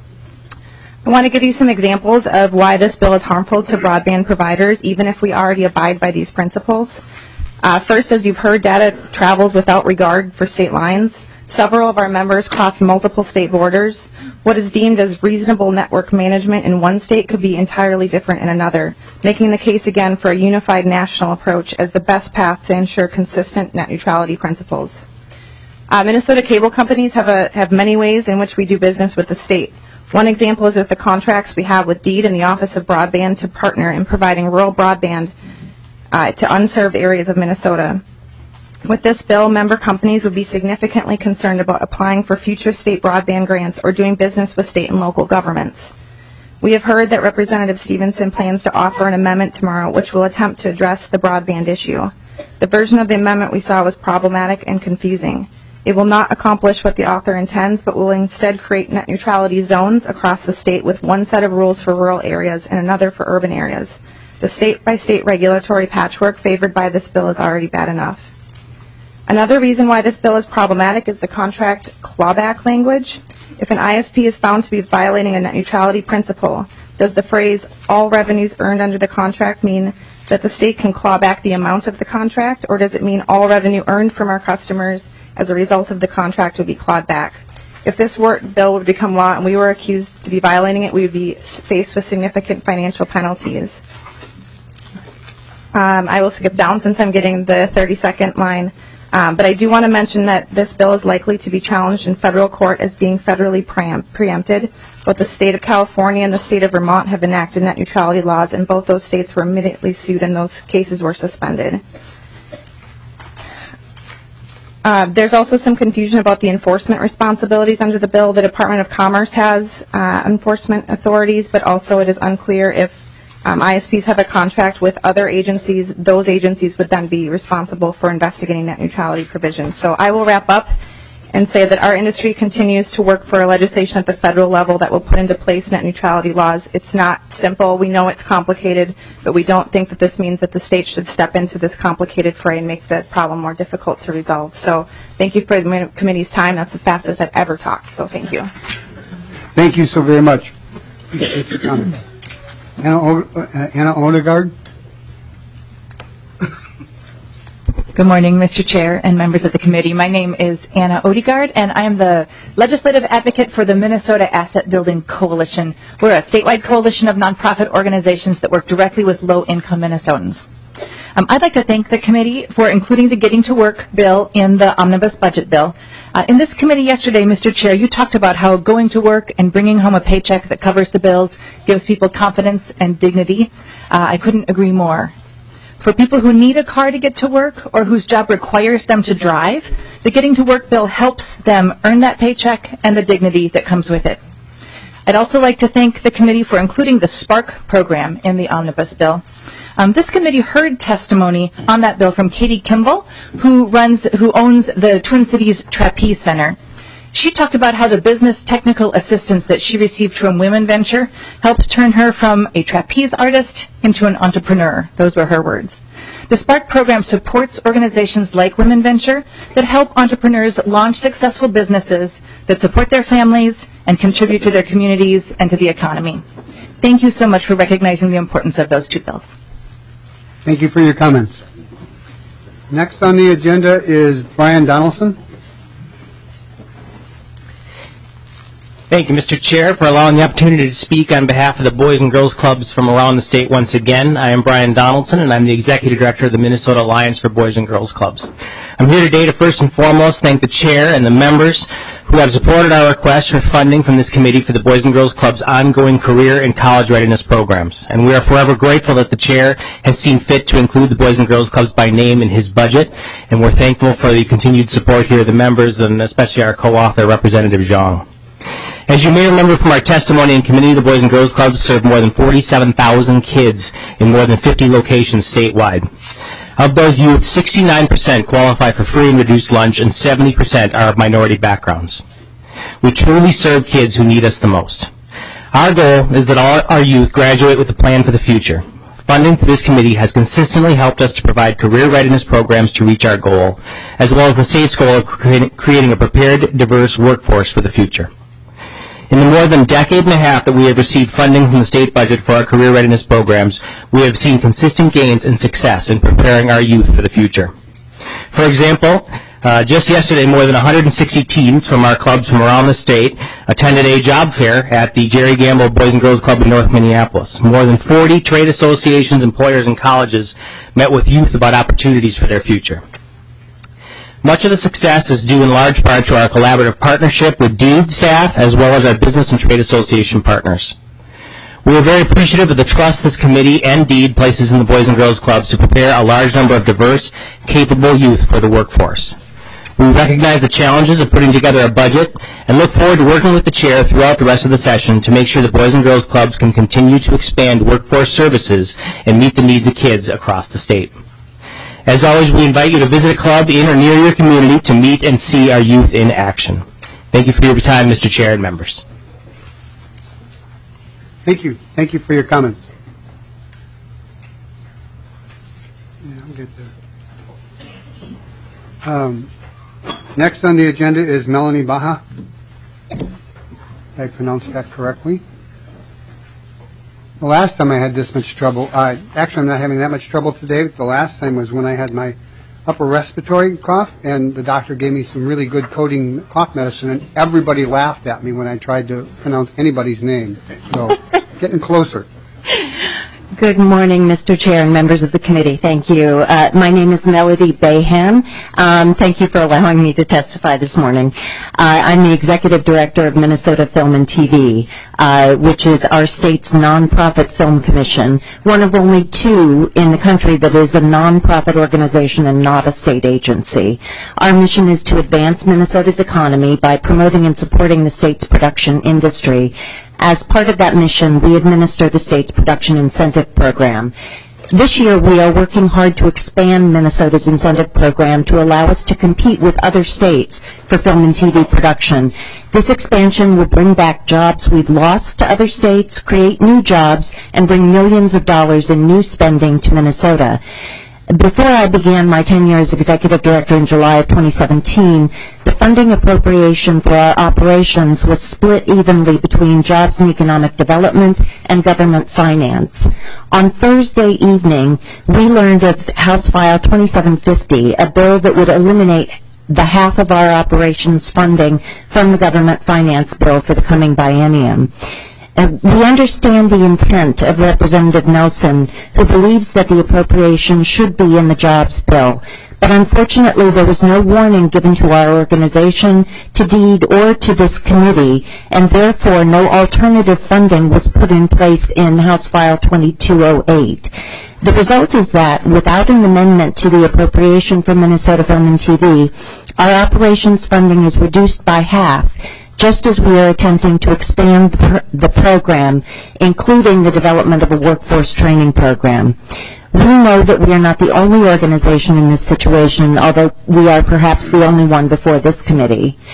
I want to give you some examples of why this bill is harmful to broadband providers, even if we already abide by these principles. Uh, first, as you've heard, data travels without regard for state lines. Several of our members cross multiple state borders. What is deemed as reasonable network management in one state could be entirely different in another, making the case again for a unified national approach as the best path to ensure consistent net neutrality principles. Uh, Minnesota cable companies have, a, have many ways in which we do business with the state. One example is with the contracts we have with DEED and the Office of Broadband to partner in providing rural broadband uh, to unserved areas of Minnesota. With this bill, member companies would be significantly concerned about applying for future state broadband grants or doing business with state and local governments. We have heard that Representative Stevenson plans to offer an amendment tomorrow which will attempt to address the broadband issue. The version of the amendment we saw was problematic and confusing. It will not accomplish what the author intends, but will instead create net neutrality zones across the state with one set of rules for rural areas and another for urban areas. The state-by-state regulatory patchwork favored by this bill is already bad enough. Another reason why this bill is problematic is the contract clawback language. If an I S P is found to be violating a net neutrality principle, does the phrase all revenues earned under the contract mean that the state can claw back the amount of the contract, or does it mean all revenue earned from our customers as a result of the contract would be clawed back? If this were, bill would become law and we were accused to be violating it, we would be faced with significant financial penalties. Um, I will skip down since I'm getting the thirty-second line. Um, but I do want to mention that this bill is likely to be challenged in federal court as being federally preempt, preempted. Both the state of California and the state of Vermont have enacted net neutrality laws, and both those states were immediately sued and those cases were suspended. Uh, there's also some confusion about the enforcement responsibilities under the bill. The Department of Commerce has uh, enforcement authorities, but also it is unclear if Um, I S Ps have a contract with other agencies. Those agencies would then be responsible for investigating net neutrality provisions. So I will wrap up and say that our industry continues to work for legislation at the federal level that will put into place net neutrality laws. It's not simple. We know it's complicated, but we don't think that this means that the state should step into this complicated fray and make the problem more difficult to resolve. So thank you for the committee's time. That's the fastest I've ever talked. So thank you. Thank you so very much. Appreciate your comment. Anna, uh, Anna Odegaard. Good morning, Mister Chair and members of the committee. My name is Anna Odegaard, and I am the legislative advocate for the Minnesota Asset Building Coalition. We're a statewide coalition of nonprofit organizations that work directly with low-income Minnesotans. Um, I'd like to thank the committee for including the Getting to Work bill in the omnibus budget bill. Uh, in this committee yesterday, Mister Chair, you talked about how going to work and bringing home a paycheck that covers the bills gives people confidence and dignity. Uh, I couldn't agree more. For people who need a car to get to work or whose job requires them to drive, the Getting to Work bill helps them earn that paycheck and the dignity that comes with it. I'd also like to thank the committee for including the SPARK program in the omnibus bill. Um, this committee heard testimony on that bill from Katie Kimball, who runs, who owns the Twin Cities Trapeze Center. She talked about how the business technical assistance that she received from Women Venture helped turn her from a trapeze artist into an entrepreneur. Those were her words. The Spark program supports organizations like Women Venture that help entrepreneurs launch successful businesses that support their families and contribute to their communities and to the economy. Thank you so much for recognizing the importance of those two bills. Thank you for your comments. Next on the agenda is Brian Donaldson. Thank you, Mister Chair, for allowing the opportunity to speak on behalf of the Boys and Girls Clubs from around the state once again. I am Brian Donaldson, and I'm the Executive Director of the Minnesota Alliance for Boys and Girls Clubs. I'm here today to first and foremost thank the Chair and the members who have supported our request for funding from this committee for the Boys and Girls Club's ongoing career and college readiness programs. And we are forever grateful that the Chair has seen fit to include the Boys and Girls Clubs by name in his budget, and we're thankful for the continued support here of the members and especially our co-author, Representative Zhang. As you may remember from our testimony in committee, the Boys and Girls Clubs serve more than forty-seven thousand kids in more than fifty locations statewide. Of those youth, sixty-nine percent qualify for free and reduced lunch, and seventy percent are of minority backgrounds. We truly serve kids who need us the most. Our goal is that all our youth graduate with a plan for the future. Funding through this committee has consistently helped us to provide career readiness programs to reach our goal, as well as the state's goal of creating a prepared, diverse workforce for the future. In the more than a decade and a half that we have received funding from the state budget for our career readiness programs, we have seen consistent gains and success in preparing our youth for the future. For example, uh, just yesterday, more than one hundred sixty teens from our clubs from around the state attended a job fair at the Jerry Gamble Boys and Girls Club in North Minneapolis. More than forty trade associations, employers, and colleges met with youth about opportunities for their future. Much of the success is due in large part to our collaborative partnership with DEED staff as well as our business and trade association partners. We are very appreciative of the trust this committee and DEED places in the Boys and Girls Clubs to prepare a large number of diverse, capable youth for the workforce. We recognize the challenges of putting together a budget and look forward to working with the Chair throughout the rest of the session to make sure the Boys and Girls Clubs can continue to expand workforce services and meet the needs of kids across the state. As always, we invite you to visit a club in or near your community to meet and see our youth in action. Thank you for your time, Mister Chair and members. Thank you. Thank you for your comments. Yeah, I'll get there. Um, next on the agenda is Melanie Baja. Did I pronounce that correctly? The last time I had this much trouble, uh, actually I'm not having that much trouble today. The last time was when I had my upper respiratory cough, and the doctor gave me some really good coating cough medicine, and everybody laughed at me when I tried to pronounce anybody's name. So, getting closer. Good morning, Mister Chair and members of the committee. Thank you. Uh, my name is Melody Bayham. Um, thank you for allowing me to testify this morning. Uh, I'm the Executive Director of Minnesota Film and T V, uh, which is our state's nonprofit film commission, one of only two in the country that is a nonprofit organization and not a state agency. Our mission is to advance Minnesota's economy by promoting and supporting the state's production industry. As part of that mission, we administer the state's production incentive program. This year, we are working hard to expand Minnesota's incentive program to allow us to compete with other states for film and T V production. This expansion will bring back jobs we've lost to other states, create new jobs, and bring millions of dollars in new spending to Minnesota. Before I began my tenure as Executive Director in July of twenty seventeen, the funding appropriation for our operations was split evenly between Jobs and Economic Development and Government Finance. On Thursday evening, we learned of House File twenty-seven fifty, a bill that would eliminate the half of our operations funding from the Government Finance bill for the coming biennium. Uh, we understand the intent of Representative Nelson, who believes that the appropriation should be in the jobs bill. But unfortunately, there was no warning given to our organization, to DEED, or to this committee, and therefore no alternative funding was put in place in House File twenty-two oh eight. The result is that, without an amendment to the appropriation for Minnesota Film and T V, our operations funding is reduced by half, just as we are attempting to expand the, pr the program, including the development of a workforce training program. We know that we are not the only organization in this situation, although we are perhaps the only one before this committee.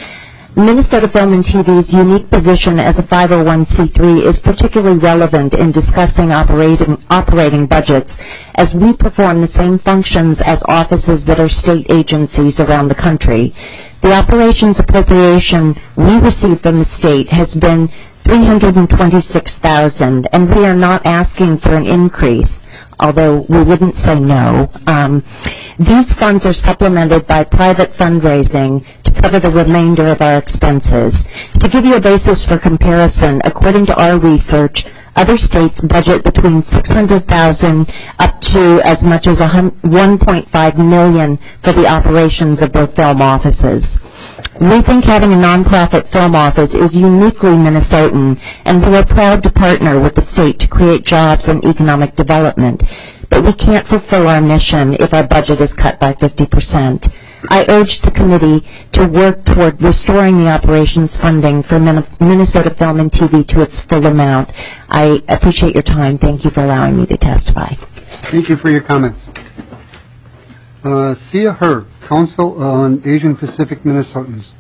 Minnesota Film and T V's unique position as a five oh one c three is particularly relevant in discussing operating, operating budgets, as we perform the same functions as offices that are state agencies around the country. The operations appropriation we receive from the state has been three hundred twenty-six thousand dollars, and we are not asking for an increase, although we wouldn't say no. Um, these funds are supplemented by private fundraising to cover the remainder of our expenses. To give you a basis for comparison, according to our research, other states budget between six hundred thousand dollars up to as much as one point five million dollars for the operations of their film offices. We think having a nonprofit film office is uniquely Minnesotan, and we are proud to partner with the state to create jobs and economic development. But we can't fulfill our mission if our budget is cut by fifty percent. I urge the committee to work toward restoring the operations funding for Minnesota Film and T V to its full amount. I appreciate your time. Thank you for allowing me to testify. Thank you for your comments. Uh, Sia Her, Council on Asian Pacific Minnesotans.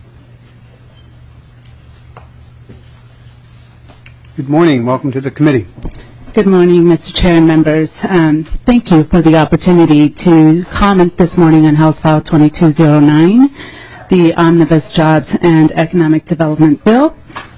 Good morning. Welcome to the committee. Good morning, Mister Chair and members. Um, thank you for the opportunity to comment this morning on House File twenty-two oh nine, the Omnibus Jobs and Economic Development Bill.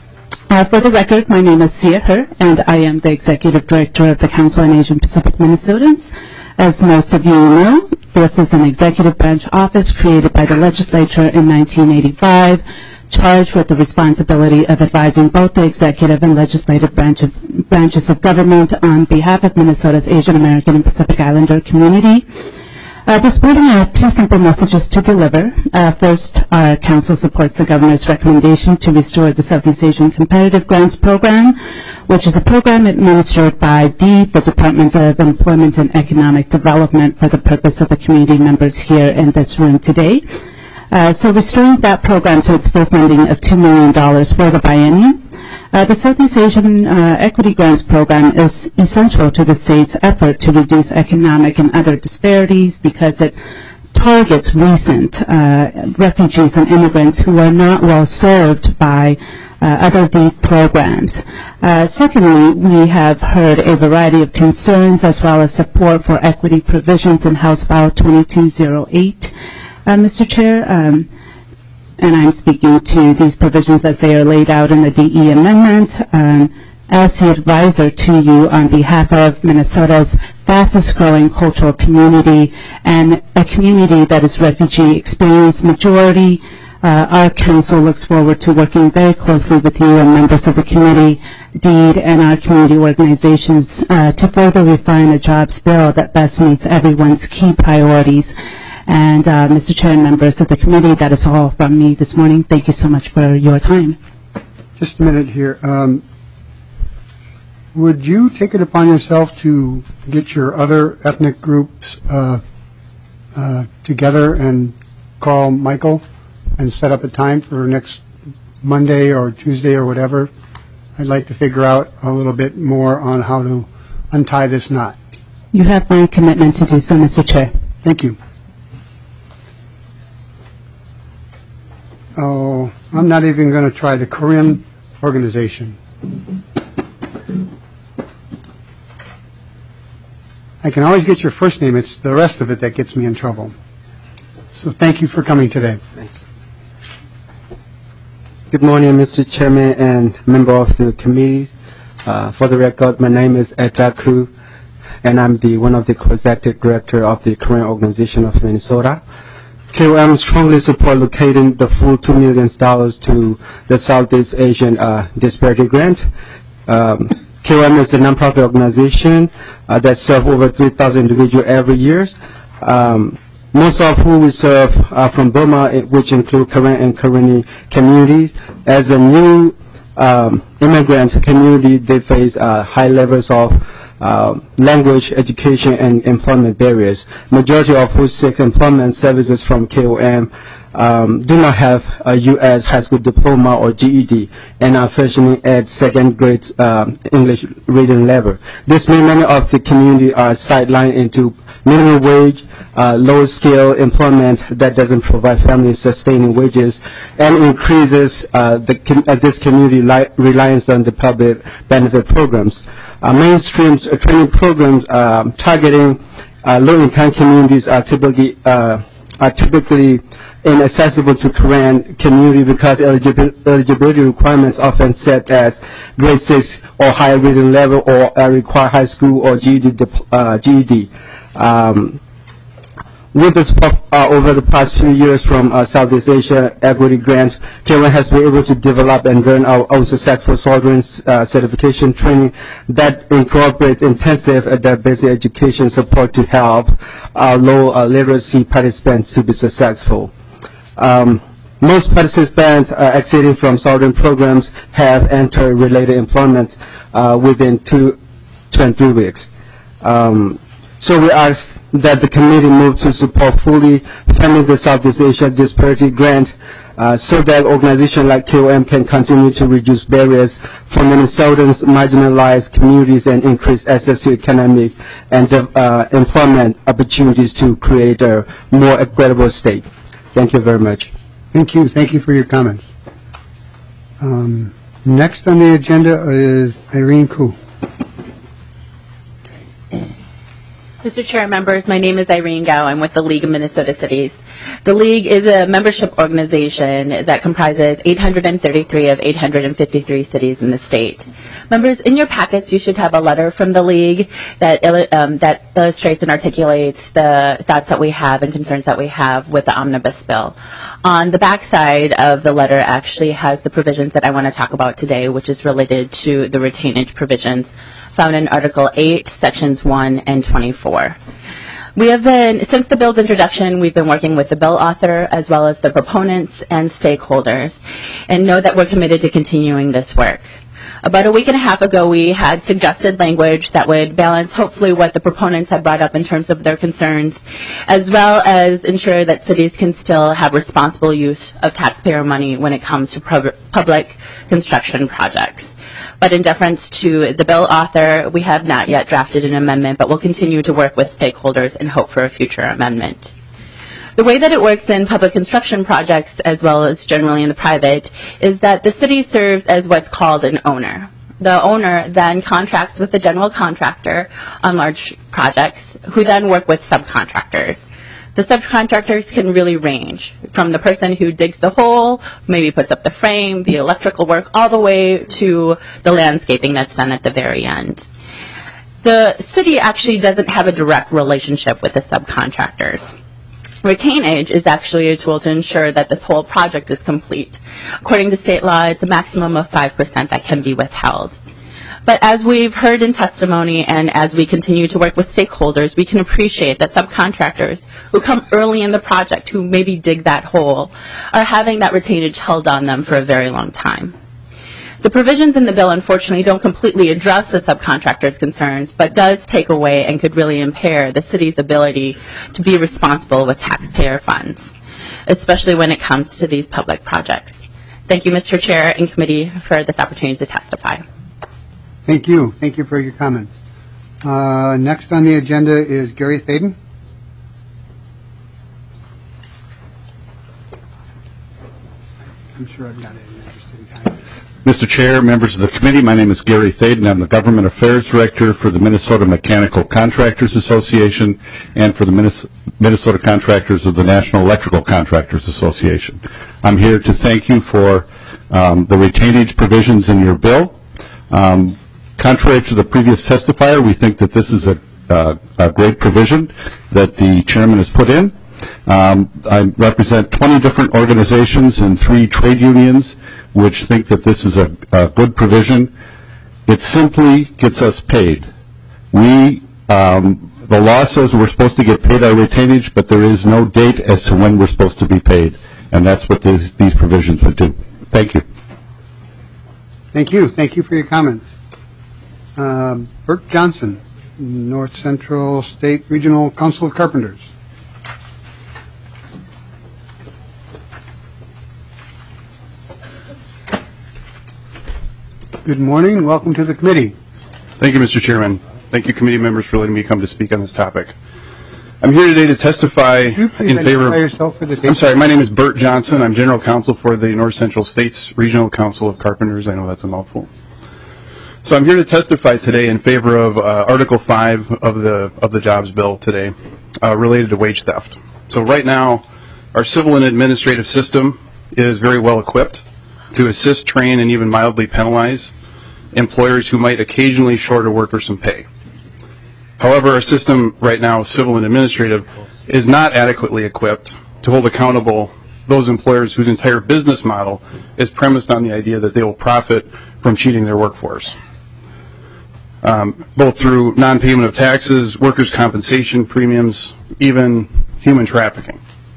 Uh, for the record, my name is Sia Her, and I am the Executive Director of the Council on Asian Pacific Minnesotans. As most of you know, this is an executive branch office created by the legislature in nineteen eighty-five, charged with the responsibility of advising both the executive and legislative branch of, branches of government on behalf of Minnesota's Asian American and Pacific Islander community. Uh, this morning I have two simple messages to deliver. Uh, first, our council supports the governor's recommendation to restore the Southeast Asian Competitive Grants Program, which is a program administered by DEED, the Department of Employment and Economic Development, for the purpose of the community members here in this room today. Uh, so restoring that program to its full funding of two million dollars for the biennium. Uh, the Southeast Asian uh, Equity Grants Program is essential to the state's effort to reduce economic and other disparities because it targets recent uh, refugees and immigrants who are not well served by uh, other DEED programs. Uh, secondly, we have heard a variety of concerns as well as support for equity provisions in House File twenty-two oh eight. Uh, Mister Chair, um, and I'm speaking to these provisions as they are laid out in the D E amendment. Um, as the advisor to you on behalf of Minnesota's fastest growing cultural community and a community that is refugee experience majority, uh, our council looks forward to working very closely with you and members of the committee, DEED, and our community organizations uh, to further refine a jobs bill that best meets everyone's key priorities. And uh, Mister Chair and members of the committee, that is all from me this morning. Thank you so much for your time. Just a minute here. Um, would you take it upon yourself to get your other ethnic groups uh, uh, together and call Michael and set up a time for next Monday or Tuesday or whatever? I'd like to figure out a little bit more on how to untie this knot. You have my commitment to do so, Mister Chair. Thank you. Oh, I'm not even going to try the Korean organization. I can always get your first name. It's the rest of it that gets me in trouble. So thank you for coming today. Good morning, Mister Chairman and member of the committee. Uh, for the record, my name is Ed Jaku, and I'm the one of the co-executive director of the Korean Organization of Minnesota. K O M strongly support locating the full two million dollars to the Southeast Asian uh, Disparity Grant. Um, K O M is a nonprofit organization uh, that serves over three thousand individuals every year, um, most of who we serve are from Burma, which include Korean and Korean communities. As a new um, immigrant community, they face uh, high levels of Uh, language, education, and employment barriers. Majority of who seek employment services from K O M um, do not have a U S high school diploma or G E D and are functioning at second grade um, English reading level. This means many of the community are sidelined into minimum wage, uh, low-scale employment that doesn't provide family-sustaining wages, and increases uh, the com uh, this community reliance on the public benefit programs. Uh, mainstream uh, training programs uh, targeting uh, low-income communities are typically uh, are typically inaccessible to Korean community because eligibility, eligibility requirements often set as grade six or higher reading level or uh, require high school or G E D. Uh, G E D. Um, with the support uh, over the past few years from uh, Southeast Asia Equity Grant, K one has been able to develop and run our own successful soldering uh, certification training that incorporates intensive adult-based education support to help our low uh, literacy participants to be successful. Um, most participants uh, exceeding from soldering programs have entered related employment uh, within two, two and three weeks. Um, So we ask that the committee move to support fully funding the Southeast Asia Disparity Grant uh, so that organizations like K O M can continue to reduce barriers for Minnesotans, marginalized communities, and increase access to economic and uh, employment opportunities to create a more equitable state. Thank you very much. Thank you. Thank you for your comments. Um, next on the agenda is Irene Koo. Mister Chair, members, my name is Irene Gao. I'm with the League of Minnesota Cities. The League is a membership organization that comprises eight hundred thirty-three of eight hundred fifty-three cities in the state. Members, in your packets, you should have a letter from the League that, um, that illustrates and articulates the thoughts that we have and concerns that we have with the omnibus bill. On the back side of the letter actually has the provisions that I want to talk about today, which is related to the retainage provisions found in Article eight, Sections one and twenty-four. We have been, since the bill's introduction, we've been working with the bill author as well as the proponents and stakeholders, and know that we're committed to continuing this work. About a week and a half ago, we had suggested language that would balance hopefully what the proponents had brought up in terms of their concerns, as well as ensure that cities can still have responsible use of taxpayer money when it comes to pub public construction projects. But in deference to the bill author, we have not yet drafted an amendment, but we'll continue to work with stakeholders and hope for a future amendment. The way that it works in public construction projects, as well as generally in the private, is that the city serves as what's called an owner. The owner then contracts with the general contractor on large projects, who then work with subcontractors. The subcontractors can really range from the person who digs the hole, maybe puts up the frame, the electrical work, all the way to the landscaping that's done at the very end. The city actually doesn't have a direct relationship with the subcontractors. Retainage is actually a tool to ensure that this whole project is complete. According to state law, it's a maximum of five percent that can be withheld. But as we've heard in testimony and as we continue to work with stakeholders, we can appreciate that subcontractors who come early in the project, who maybe dig that hole, are having that retainage held on them for a very long time. The provisions in the bill, unfortunately, don't completely address the subcontractors' concerns, but does take away and could really impair the city's ability to be responsible with taxpayer funds, especially when it comes to these public projects. Thank you, Mister Chair and Committee, for this opportunity to testify. Thank you. Thank you for your comments. Uh, next on the agenda is Gary Thaden. I'm sure I've got it. Mister Chair, members of the committee, my name is Gary Thaden. I'm the Government Affairs Director for the Minnesota Mechanical Contractors Association and for the Minnesota Contractors of the National Electrical Contractors Association. I'm here to thank you for um, the retainage provisions in your bill. Um, contrary to the previous testifier, we think that this is a, uh, a great provision that the chairman has put in. Um, I represent twenty different organizations and three trade unions which think that this is a, a good provision. It simply gets us paid. We, um, the law says we're supposed to get paid our retainage, but there is no date as to when we're supposed to be paid, and that's what this, these provisions would do. Thank you. Thank you. Thank you for your comments. Um, Bert Johnson, North Central State Regional Council of Carpenters. Good morning. Welcome to the committee. Thank you, Mister Chairman. Thank you, committee members, for letting me come to speak on this topic. I'm here today to testify in favor of... Yourself for the I'm sorry, my name is Bert Johnson. I'm General Counsel for the North Central States Regional Council of Carpenters. I know that's a mouthful. So I'm here to testify today in favor of uh, Article five of the of the Jobs Bill today, uh, related to wage theft. So right now, our civil and administrative system is very well equipped to assist, train, and even mildly penalize employers who might occasionally short a worker some pay. However, our system right now, civil and administrative, is not adequately equipped to hold accountable those employers whose entire business model is premised on the idea that they will profit from cheating their workforce, um, both through non-payment of taxes, workers' compensation premiums, even human trafficking.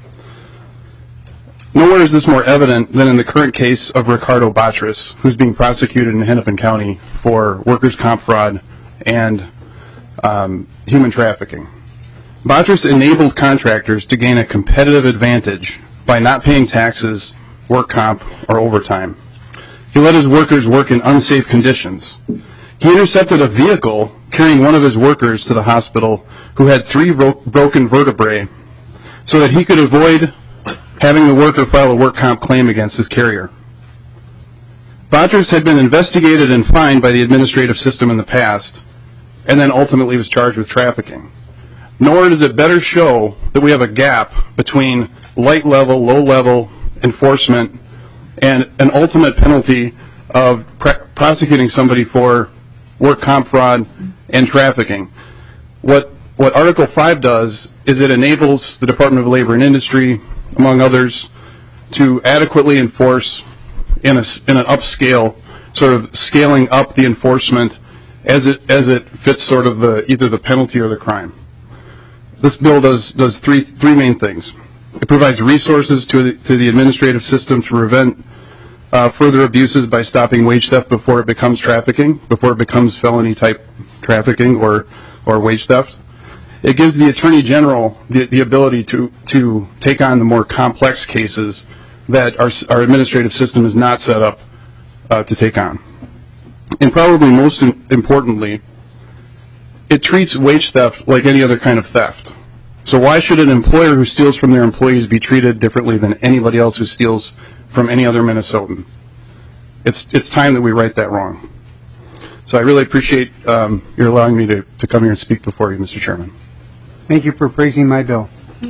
Nowhere is this more evident than in the current case of Ricardo Batras, who's being prosecuted in Hennepin County for workers' comp fraud and um, human trafficking. Batras enabled contractors to gain a competitive advantage by not paying taxes, work comp, or overtime. He let his workers work in unsafe conditions. He intercepted a vehicle carrying one of his workers to the hospital who had three bro- broken vertebrae so that he could avoid having the worker file a work comp claim against his carrier. Batras had been investigated and fined by the administrative system in the past, and then ultimately was charged with trafficking. Nor does it better show that we have a gap between light level, low level enforcement and an ultimate penalty of pr- prosecuting somebody for work comp fraud and trafficking. What what Article five does is it enables the Department of Labor and Industry, among others, to adequately enforce in, a, in an upscale, sort of scaling up the enforcement as it as it fits sort of the either the penalty or the crime. This bill does does three three main things. It provides resources to the, to the administrative system to prevent uh, further abuses by stopping wage theft before it becomes trafficking, before it becomes felony type trafficking or or wage theft. It gives the Attorney General the, the ability to, to take on the more complex cases that our, our administrative system is not set up uh, to take on. And probably most importantly, it treats wage theft like any other kind of theft. So why should an employer who steals from their employees be treated differently than anybody else who steals from any other Minnesotan? It's, it's time that we right that wrong. So I really appreciate um, your allowing me to, to come here and speak before you, Mister Chairman. Thank you for praising my bill.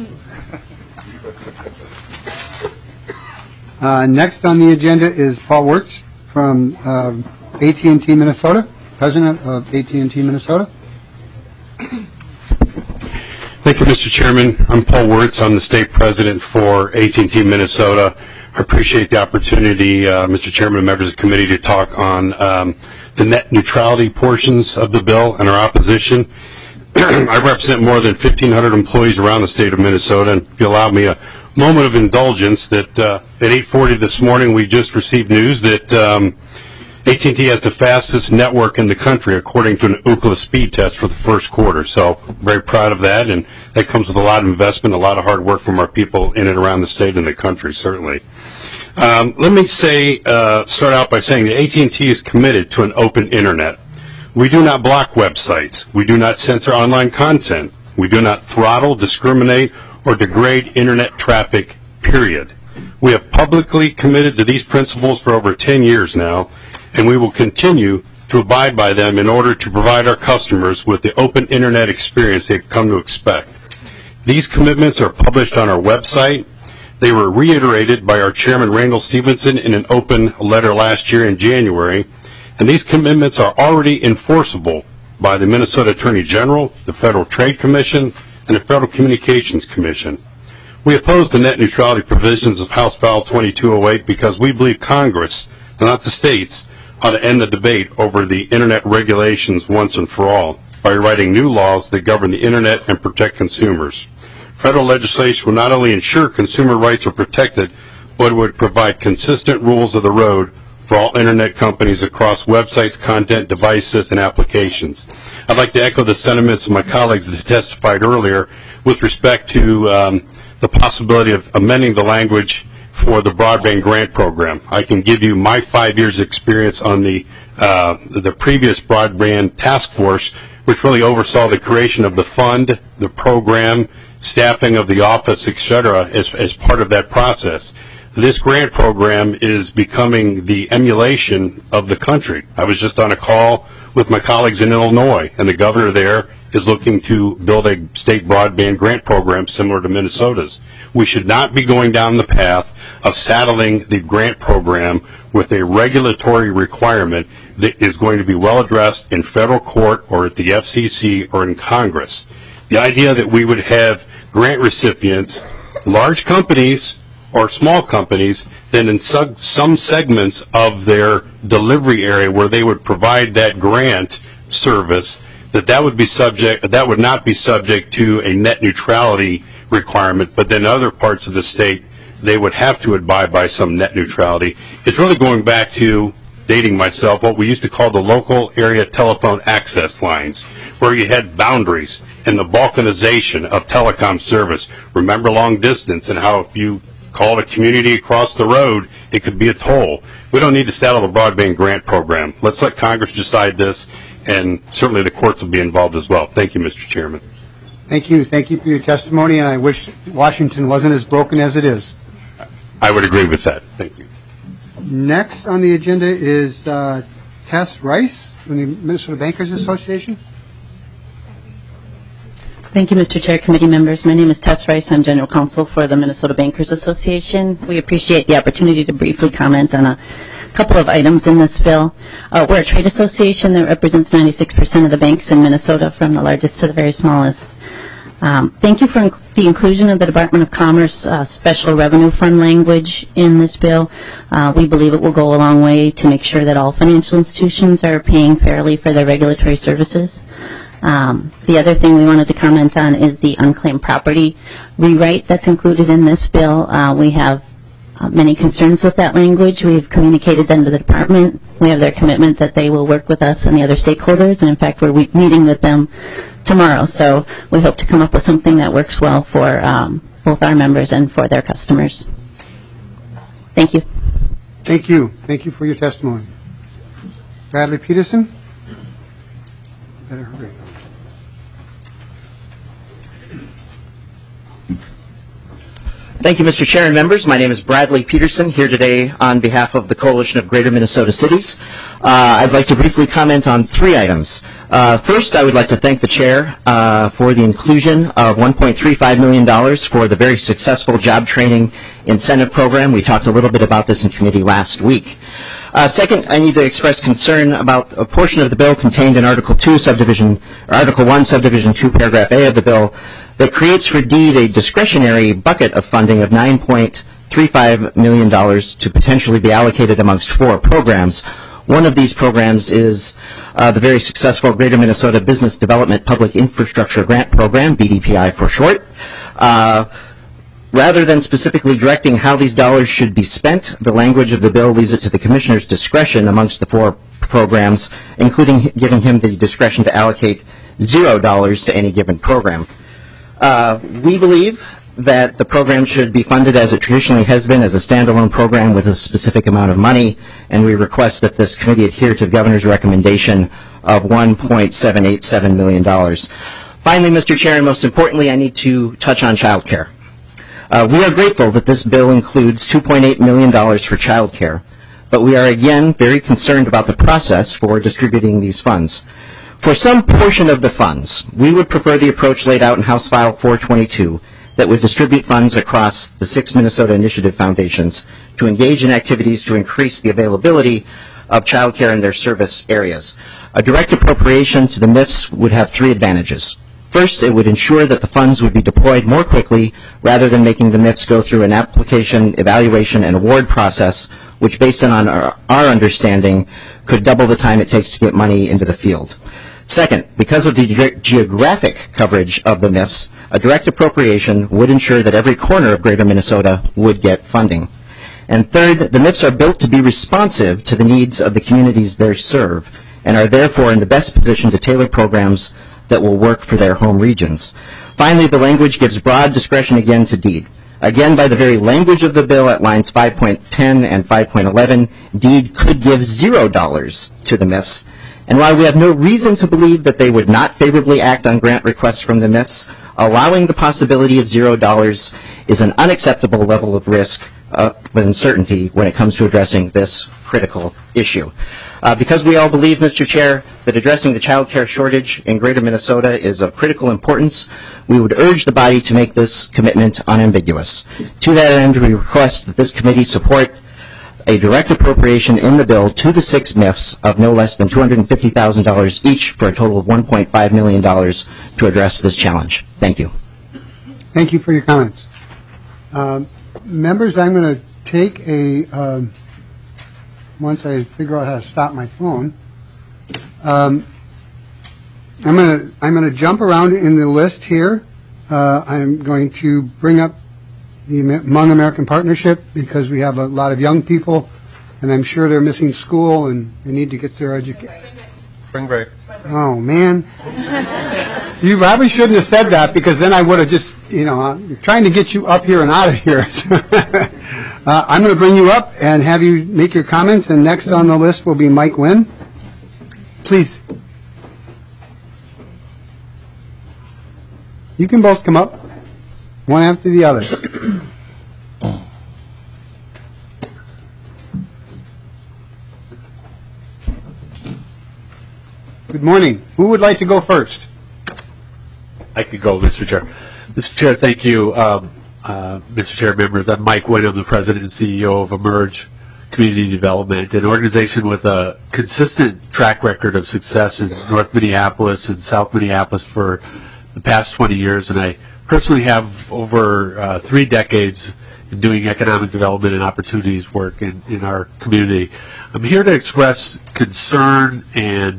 Uh, next on the agenda is Paul Wirtz from uh, A T and T Minnesota, President of A T and T Minnesota. Thank you, Mister Chairman. I'm Paul Wirtz. I'm the state president for A T and T Minnesota. I appreciate the opportunity, uh, Mister Chairman and members of the committee, to talk on um, the net neutrality portions of the bill and our opposition. I represent more than fifteen hundred employees around the state of Minnesota, and if you allow me a moment of indulgence, that uh, at eight forty this morning we just received news that um, A T and T has the fastest network in the country according to an Ookla speed test for the first quarter. So very proud of that, and that comes with a lot of investment, a lot of hard work from our people in and around the state and the country, certainly. Um, let me say, uh, start out by saying that A T and T is committed to an open internet. We do not block websites. We do not censor online content. We do not throttle, discriminate, or degrade internet traffic, period. We have publicly committed to these principles for over ten years now, and we will continue to abide by them in order to provide our customers with the open internet experience they've come to expect. These commitments are published on our website. They were reiterated by our chairman, Randall Stevenson, in an open letter last year in January. And these commitments are already enforceable by the Minnesota Attorney General, the Federal Trade Commission, and the Federal Communications Commission. We oppose the net neutrality provisions of House File twenty-two oh eight because we believe Congress, not the states, ought to end the debate over the internet regulations once and for all by writing new laws that govern the internet and protect consumers. Federal legislation will not only ensure consumer rights are protected, but it would provide consistent rules of the road for all internet companies across websites, content, devices, and applications. I'd like to echo the sentiments of my colleagues that testified earlier with respect to um, the possibility of amending the language for the broadband grant program. I can give you my five years experience on the uh, the previous broadband task force, which really oversaw the creation of the fund, the program, staffing of the office, et cetera, as, as part of that process. This grant program is becoming the emulation of the country. I was just on a call with my colleagues in Illinois, and the governor there is looking to build a state broadband grant program similar to Minnesota's. We should not be going down the path of saddling the grant program with a regulatory requirement that is going to be well addressed in federal court or at the F C C or in Congress. The idea that we would have grant recipients, large companies or small companies, then in some, some segments of their delivery area where they would provide that grant service, that that would be subject, that would not be subject to a net neutrality requirement, but then other parts of the state, they would have to abide by some net neutrality. It's really going back to, dating myself, what we used to call the local area telephone access lines, where you had boundaries and the balkanization of telecom service. Remember long distance and how if you called a community across the road, it could be a toll. We don't need to saddle the broadband grant program. Let's let Congress decide this, and certainly the courts will be involved as well. Thank you, Mister Chairman. Thank you. Thank you for your testimony, and I wish Washington wasn't as broken as it is. I would agree with that. Thank you. Next on the agenda is uh, Tess Rice from the Minnesota Bankers Association. Thank you, Mister Chair, committee members. My name is Tess Rice. I'm General Counsel for the Minnesota Bankers Association. We appreciate the opportunity to briefly comment on a couple of items in this bill. Uh, we're a trade association that represents ninety-six percent of the banks in Minnesota, from the largest to the very smallest. Um, thank you for inc- the inclusion of the Department of Commerce uh, Special Revenue Fund language in this bill. Uh, we believe it will go a long way to make sure that all financial institutions are paying fairly for their regulatory services. Um, the other thing we wanted to comment on is the unclaimed property rewrite that's included in this bill. Uh, we have uh, many concerns with that language. We've communicated them to the department. We have their commitment that they will work with us and the other stakeholders, and in fact we're we- meeting with them tomorrow. So we hope to come up with something that works well for um, both our members and for their customers. Thank you. Thank you. Thank you for your testimony. Bradley Peterson. Better hurry. Thank you, Mister Chair and members. My name is Bradley Peterson, here today on behalf of the Coalition of Greater Minnesota Cities. Uh, I'd like to briefly comment on three items. Uh, first, I would like to thank the Chair uh, for the inclusion of one point three five million dollars for the very successful job training incentive program. We talked a little bit about this in committee last week. Uh, second, I need to express concern about a portion of the bill contained in Article two, Subdivision, or Article one, Subdivision two, Paragraph A of the bill, that creates for DEED a discretionary bucket of funding of nine point three five million dollars to potentially be allocated amongst four programs. One of these programs is uh, the very successful Greater Minnesota Business Development Public Infrastructure Grant Program, B D P I for short. Uh, Rather than specifically directing how these dollars should be spent, the language of the bill leaves it to the Commissioner's discretion amongst the four programs, including giving him the discretion to allocate zero dollars to any given program. Uh, we believe that the program should be funded as it traditionally has been, as a standalone program with a specific amount of money, and we request that this committee adhere to the Governor's recommendation of one point seven eight seven million dollars. Finally, Mister Chair, and most importantly, I need to touch on child care. Uh, we are grateful that this bill includes two point eight million dollars for child care, but we are again very concerned about the process for distributing these funds. For some portion of the funds, we would prefer the approach laid out in House File four twenty-two that would distribute funds across the six Minnesota Initiative Foundations to engage in activities to increase the availability of child care in their service areas. A direct appropriation to the M I Fs would have three advantages. First, it would ensure that the funds would be deployed more quickly rather than making the M I Fs go through an application, evaluation, and award process, which, based on our, our understanding, could double the time it takes to get money into the field. Second, because of the ge- geographic coverage of the M I Fs, a direct appropriation would ensure that every corner of Greater Minnesota would get funding. And third, the M I Fs are built to be responsive to the needs of the communities they serve and are therefore in the best position to tailor programs that will work for their home regions. Finally, the language gives broad discretion again to DEED. Again, by the very language of the bill at lines five point ten and five point eleven, DEED could give zero dollars to the M I Fs. And while we have no reason to believe that they would not favorably act on grant requests from the M I Fs, allowing the possibility of zero dollars is an unacceptable level of risk uh, of uncertainty when it comes to addressing this critical issue. Uh, because we all believe, Mister Chair, that addressing the child care shortage in Greater Minnesota is of critical importance, we would urge the body to make this commitment unambiguous. To that end, we request that this committee support a direct appropriation in the bill to the six M I Fs of no less than two hundred fifty thousand dollars each for a total of one point five million dollars to address this challenge. Thank you. Thank you for your comments. Um, members, I'm going to take a, um, once I figure out how to stop my phone, um, I'm going to I'm going to jump around in the list here. Uh, I'm going to bring up the Hmong American Partnership because we have a lot of young people, and I'm sure they're missing school and they need to get their education. Spring break. Oh, man. You probably shouldn't have said that because then I would have just, you know, I'm trying to get you up here and out of here. uh, I'm going to bring you up and have you make your comments, and next on the list will be Mike Wynn. Please. You can both come up, one after the other. Good morning. Who would like to go first? I could go, Mister Chair. Mister Chair, thank you. Um, uh, Mister Chair, members, I'm Mike Wynn. I'm the President and C E O of Emerge Community Development, an organization with a consistent track record of success in North Minneapolis and South Minneapolis for the past twenty years, and I personally have over uh, three decades in doing economic development and opportunities work in, in our community. I'm here to express concern and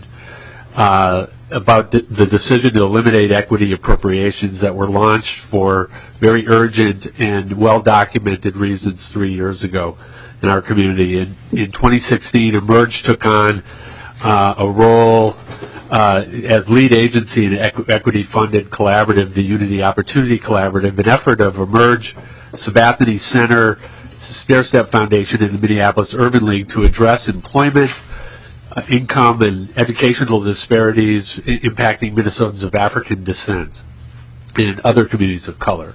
uh, about the, the decision to eliminate equity appropriations that were launched for very urgent and well-documented reasons three years ago in our community. In, in twenty sixteen, Emerge took on uh, a role Uh, as lead agency in equ- equity-funded collaborative, the Unity Opportunity Collaborative, an effort of Emerge, Sabathany Center, Stair Step Foundation, and the Minneapolis Urban League to address employment, uh, income, and educational disparities I- impacting Minnesotans of African descent and other communities of color.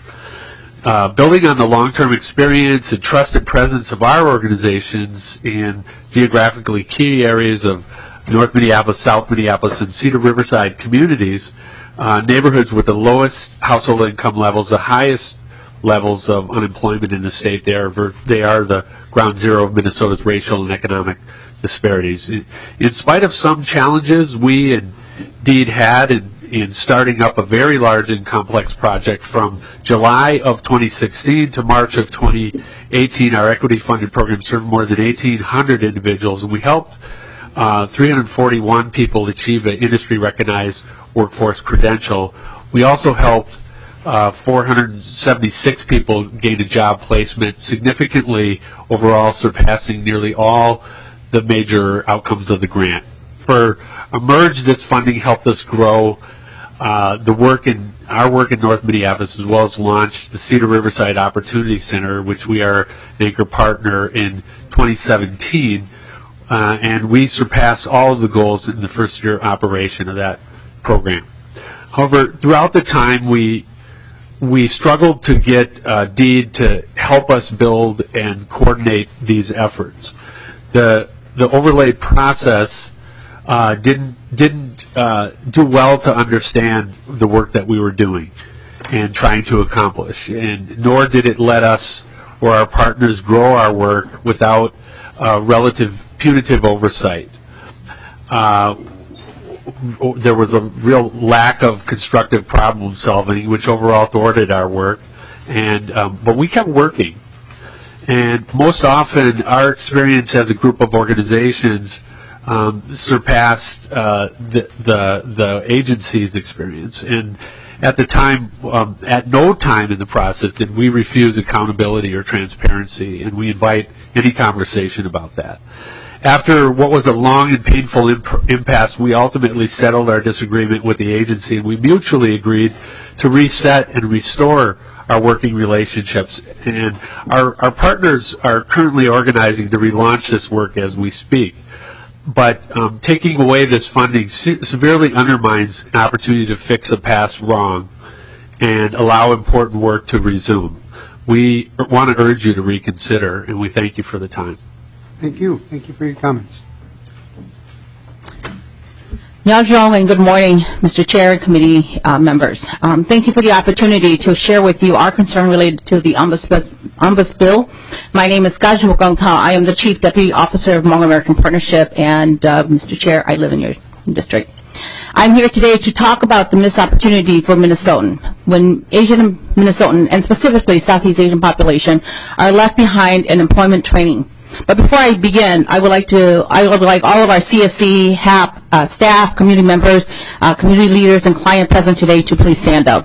Uh, building on the long-term experience and trusted presence of our organizations in geographically key areas of North Minneapolis, South Minneapolis, and Cedar Riverside communities, uh, neighborhoods with the lowest household income levels, the highest levels of unemployment in the state. They are, ver- they are the ground zero of Minnesota's racial and economic disparities. In, in spite of some challenges we indeed had in, in starting up a very large and complex project from July of twenty sixteen to March of twenty eighteen, our equity-funded program served more than eighteen hundred individuals, and we helped Uh, three hundred forty-one people achieve an industry-recognized workforce credential. We also helped uh, four hundred seventy-six people gain a job placement, significantly overall surpassing nearly all the major outcomes of the grant. For Emerge, this funding helped us grow uh, the work in our work in North Minneapolis, as well as launch the Cedar Riverside Opportunity Center, which we are an anchor partner in twenty seventeen. Uh, and we surpassed all of the goals in the first year operation of that program. However, throughout the time, we we struggled to get uh, DEED to help us build and coordinate these efforts. The the overlay process uh, didn't didn't uh, do well to understand the work that we were doing and trying to accomplish, and nor did it let us or our partners grow our work without uh, relative punitive oversight. Uh, there was a real lack of constructive problem solving, which overall thwarted our work. And um, but we kept working, and most often our experience as a group of organizations um, surpassed uh, the, the the agency's experience. And at the time, um, at no time in the process did we refuse accountability or transparency, and we invite any conversation about that. After what was a long and painful imp- impasse, we ultimately settled our disagreement with the agency, and we mutually agreed to reset and restore our working relationships. And our, our partners are currently organizing to relaunch this work as we speak. But um, taking away this funding se- severely undermines an opportunity to fix a past wrong and allow important work to resume. We want to urge you to reconsider, and we thank you for the time. Thank you. Thank you for your comments. Nyajong, and good morning, Mister Chair and committee uh, members. Um, thank you for the opportunity to share with you our concern related to the Omnibus, Omnibus Bill. My name is Gajwo Gongtao. I am the Chief Deputy Officer of Hmong American Partnership, and uh, Mister Chair, I live in your district. I'm here today to talk about the missed opportunity for Minnesotan when Asian Minnesotan, and specifically Southeast Asian population, are left behind in employment training. But before I begin, I would like to, I would like all of our C S C, H A P, uh, staff, community members, uh, community leaders, and client present today to please stand up.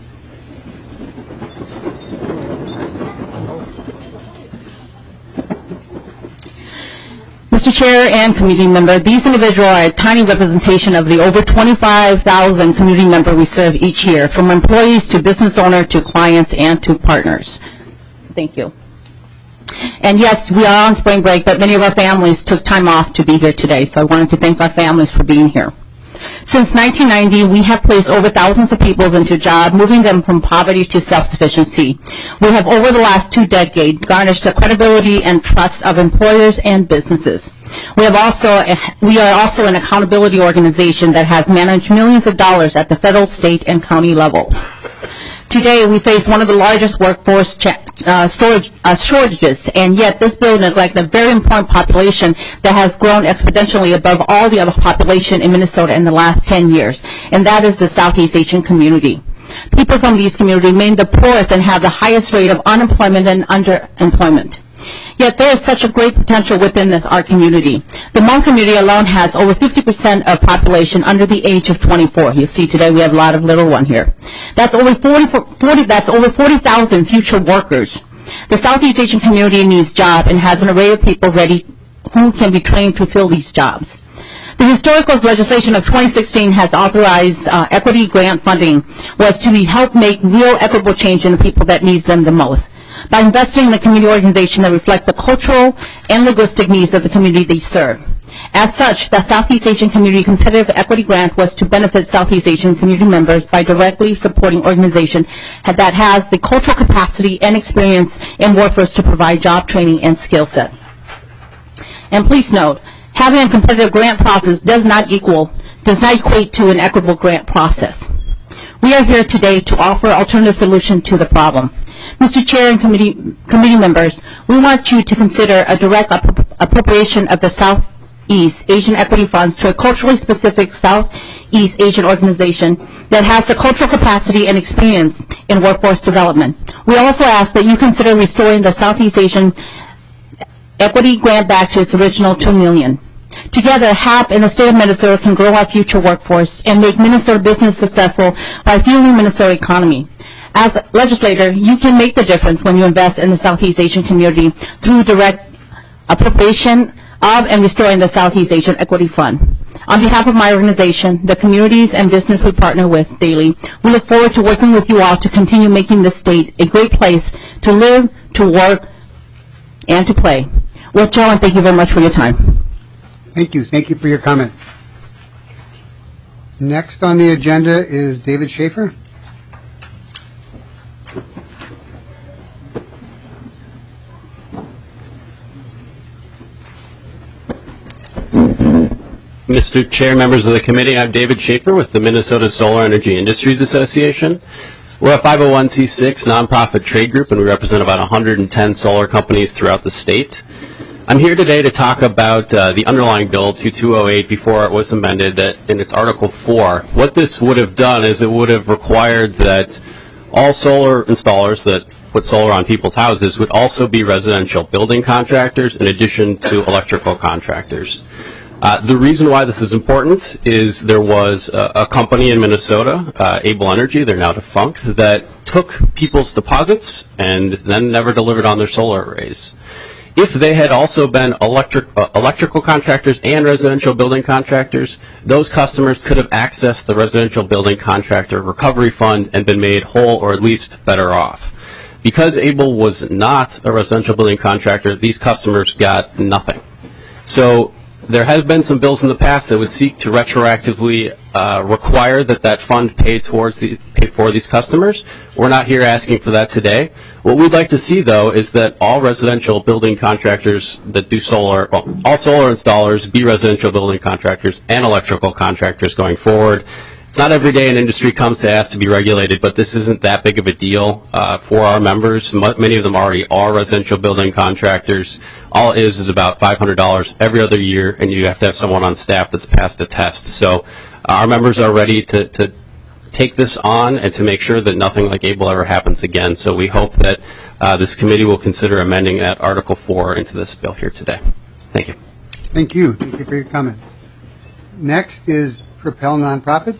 Mister Chair and community member, these individuals are a tiny representation of the over twenty-five thousand community members we serve each year, from employees to business owners to clients and to partners. Thank you. And yes, we are on spring break, but many of our families took time off to be here today, so I wanted to thank our families for being here. Since nineteen ninety, we have placed over thousands of people into jobs, moving them from poverty to self-sufficiency. We have, over the last two decades, garnished the credibility and trust of employers and businesses. We have also, we are also an accountability organization that has managed millions of dollars at the federal, state, and county level. Today, we face one of the largest workforce uh, storage, uh, shortages, and yet this bill neglects a very important population that has grown exponentially above all the other population in Minnesota in the last ten years, and that is the Southeast Asian community. People from these communities remain the poorest and have the highest rate of unemployment and underemployment. Yet there is such a great potential within this, our community. The Hmong community alone has over fifty percent of population under the age of twenty-four. You see today we have a lot of little one here. That's over forty, forty that's over forty thousand future workers. The Southeast Asian community needs jobs and has an array of people ready who can be trained to fill these jobs. The historical legislation of twenty sixteen has authorized uh, equity grant funding was to help make real equitable change in the people that needs them the most, by investing in a community organization that reflect the cultural and linguistic needs of the community they serve. As such, the Southeast Asian Community Competitive Equity Grant was to benefit Southeast Asian community members by directly supporting organization that has the cultural capacity and experience in workforce to provide job training and skill set. And please note, having a competitive grant process does not equal, does not equate to an equitable grant process. We are here today to offer an alternative solution to the problem. Mister Chair and committee, committee members, we want you to consider a direct appro appropriation of the Southeast Asian Equity Funds to a culturally specific Southeast Asian organization that has the cultural capacity and experience in workforce development. We also ask that you consider restoring the Southeast Asian Equity Grant back to its original two million dollars. Together, H A P and the state of Minnesota can grow our future workforce and make Minnesota business successful by fueling Minnesota economy. As a legislator, you can make the difference when you invest in the Southeast Asian community through direct appropriation of and restoring the Southeast Asian Equity Fund. On behalf of my organization, the communities and business we partner with daily, we look forward to working with you all to continue making this state a great place to live, to work, and to play. Well, Joe, and thank you very much for your time. Thank you. Thank you for your comment. Next on the agenda is David Schaefer. Mister Chair, members of the committee, I'm David Schaefer with the Minnesota Solar Energy Industries Association. We're a five oh one c six nonprofit trade group, and we represent about one hundred ten solar companies throughout the state. I'm here today to talk about uh, the underlying bill, two two oh eight, before it was amended, that in its Article four. What this would have done is it would have required that all solar installers that put solar on people's houses would also be residential building contractors in addition to electrical contractors. Uh, the reason why this is important is there was a, a company in Minnesota, uh, Able Energy, they're now defunct, that took people's deposits and then never delivered on their solar arrays. If they had also been electric, uh, electrical contractors and residential building contractors, those customers could have accessed the residential building contractor recovery fund and been made whole or at least better off. Because Able was not a residential building contractor, these customers got nothing. So there have been some bills in the past that would seek to retroactively uh, require that that fund pay towards the pay for these customers. We're not here asking for that today. What we'd like to see, though, is that all residential building contractors that do solar, well, all solar installers be residential building contractors and electrical contractors going forward. It's not every day an industry comes to ask to be regulated, but this isn't that big of a deal uh, for our members. M- many of them already are residential building contractors. All it is is about five hundred dollars every other year, and you have to have someone on staff that's passed a test. So uh, our members are ready to, to take this on and to make sure that nothing like Able ever happens again. So we hope that uh, this committee will consider amending that Article four into this bill here today. Thank you. Thank you. Thank you for your comment. Next is Propel Nonprofit.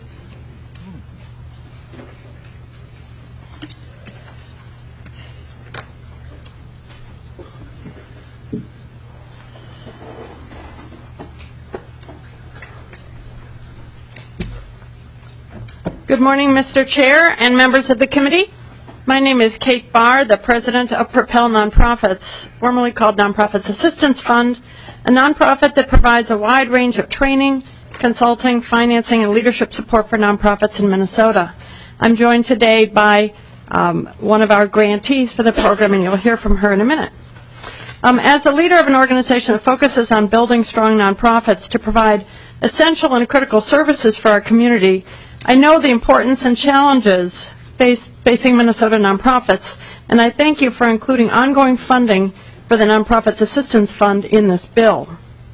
Good morning, Mister Chair and members of the committee. My name is Kate Barr, the president of Propel Nonprofits, formerly called Nonprofits Assistance Fund, a nonprofit that provides a wide range of training, consulting, financing, and leadership support for nonprofits in Minnesota. I'm joined today by um, one of our grantees for the program, and you'll hear from her in a minute. Um, as a leader of an organization that focuses on building strong nonprofits to provide essential and critical services for our community, I know the importance and challenges face, facing Minnesota nonprofits, and I thank you for including ongoing funding for the Nonprofits Assistance Fund in this bill.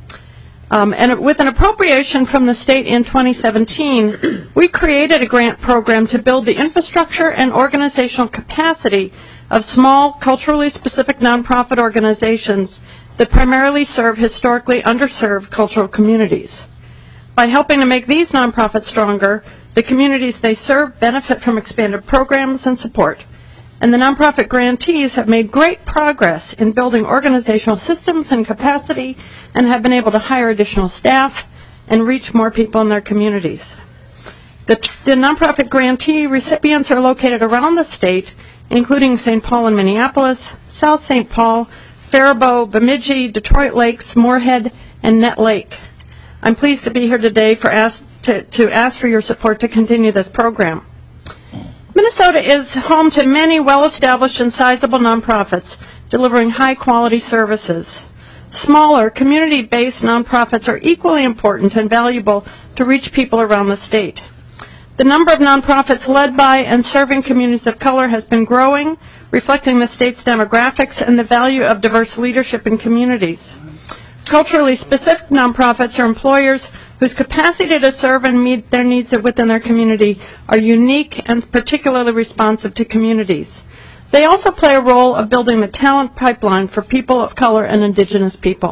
Um, and with an appropriation from the state in twenty seventeen, we created a grant program to build the infrastructure and organizational capacity of small, culturally specific nonprofit organizations that primarily serve historically underserved cultural communities. By helping to make these nonprofits stronger, the communities they serve benefit from expanded programs and support, and the nonprofit grantees have made great progress in building organizational systems and capacity and have been able to hire additional staff and reach more people in their communities. The, the nonprofit grantee recipients are located around the state, including Saint Paul and Minneapolis, South Saint Paul, Faribault, Bemidji, Detroit Lakes, Moorhead, and Net Lake. I'm pleased to be here today for ask, to, to ask for your support to continue this program. Minnesota is home to many well-established and sizable nonprofits delivering high-quality services. Smaller, community-based nonprofits are equally important and valuable to reach people around the state. The number of nonprofits led by and serving communities of color has been growing, reflecting the state's demographics and the value of diverse leadership in communities. Culturally specific nonprofits are employers whose capacity to serve and meet their needs within their community are unique and particularly responsive to communities. They also play a role of building the talent pipeline for people of color and indigenous people.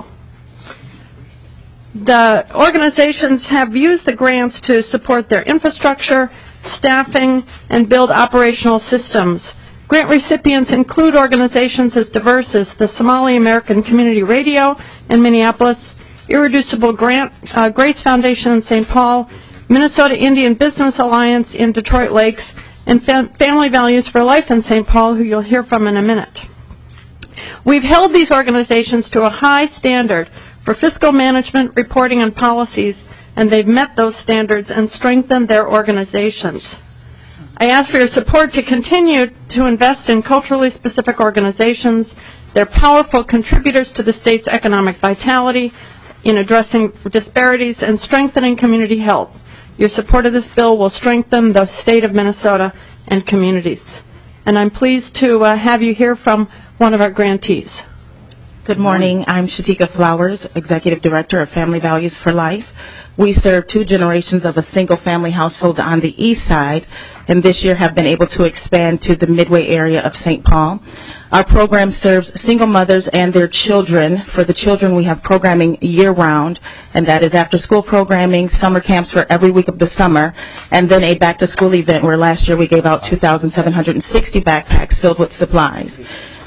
The organizations have used the grants to support their infrastructure, staffing, and build operational systems. Grant recipients include organizations as diverse as the Somali American Community Radio in Minneapolis, Irreducible Grant, uh, Grace Foundation in Saint Paul, Minnesota Indian Business Alliance in Detroit Lakes, and Fam- Family Values for Life in Saint Paul, who you'll hear from in a minute. We've held these organizations to a high standard for fiscal management, reporting, and policies, and they've met those standards and strengthened their organizations. I ask for your support to continue to invest in culturally specific organizations. They're powerful contributors to the state's economic vitality in addressing disparities and strengthening community health. Your support of this bill will strengthen the state of Minnesota and communities. And I'm pleased to uh, have you hear from one of our grantees. Good morning. I'm Shatika Flowers, Executive Director of Family Values for Life. We serve two generations of a single-family household on the east side, and this year have been able to expand to the Midway area of Saint Paul. Our program serves single mothers and their children. For the children, we have programming year-round, and that is after-school programming, summer camps for every week of the summer, and then a back-to-school event where last year we gave out two thousand seven hundred sixty backpacks filled with supplies.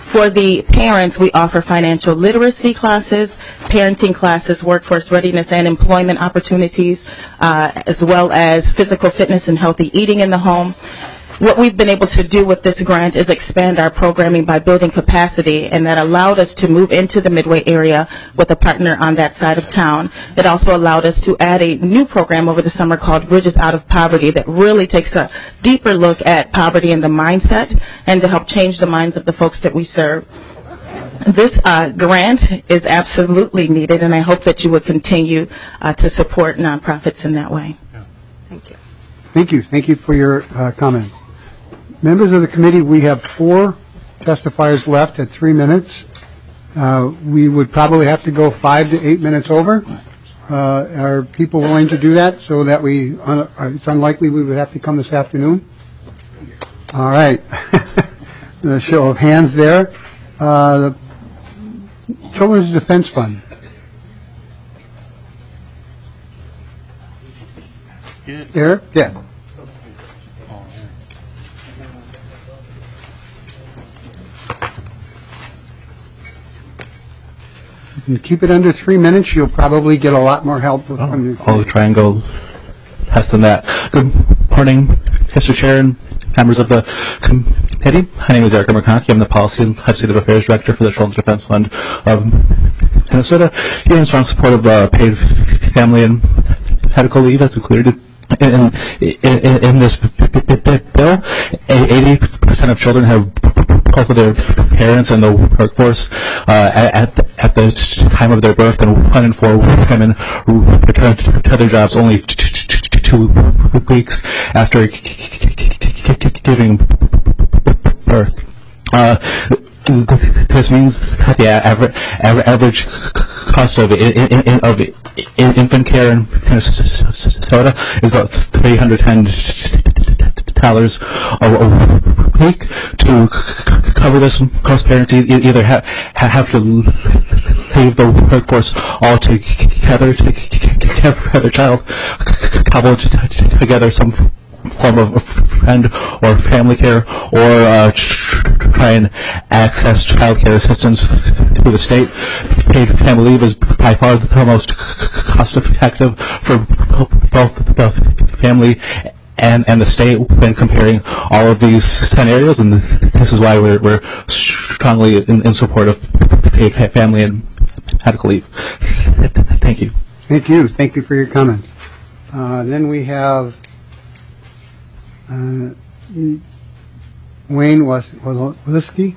For the parents, we offer financial literacy classes, parenting classes, workforce readiness and employment opportunities, uh, as well as physical fitness and healthy eating in the home. What we've been able to do with this grant is expand our programming by building capacity, and that allowed us to move into the Midway area with a partner on that side of town. It also allowed us to add a new program over the summer called Bridges Out of Poverty that really takes a deeper look at poverty and the mindset and to help change the minds of the folks that we serve. This uh, grant is absolutely needed, and I hope that you would continue uh, to support nonprofits in that way. Thank you. Thank you. Thank you for your uh, comments. Members of the committee, we have four testifiers left at three minutes. Uh, we would probably have to go five to eight minutes over. Uh, are people willing to do that so that we, uh, it's unlikely we would have to come this afternoon? All right. A show of hands there. Uh, the Children's Defense Fund. Eric? Yeah. And keep it under three minutes. You'll probably get a lot more help with oh, I'll try and go less than that. Good morning, Mister Chair and members of the committee. My name is Eric McConaughey. I'm the Policy and Legislative Affairs Director for the Children's Defense Fund of Minnesota. Here in strong support of uh, paid family and medical leave as included in, in, in this bill. eighty percent of children have both of their parents in the workforce uh, at, the, at the time of their birth, and one in four women return to their jobs only two weeks after giving birth. Uh, this means that the average, average cost of, in, in, of infant care in Minnesota is about three hundred ten dollars a week. To cover this, most parents either ha have to leave the workforce altogether to have their child cobbled together some form of friend or family care, or uh, try and access child care assistance through the state. Paid family leave is by far the most cost-effective for both the family and, and the state when comparing all of these scenarios, and this is why we're, we're strongly in, in support of paid family and medical leave. Thank you. Thank you. Thank you for your comments. Uh, then we have uh, Wayne Wasilewski.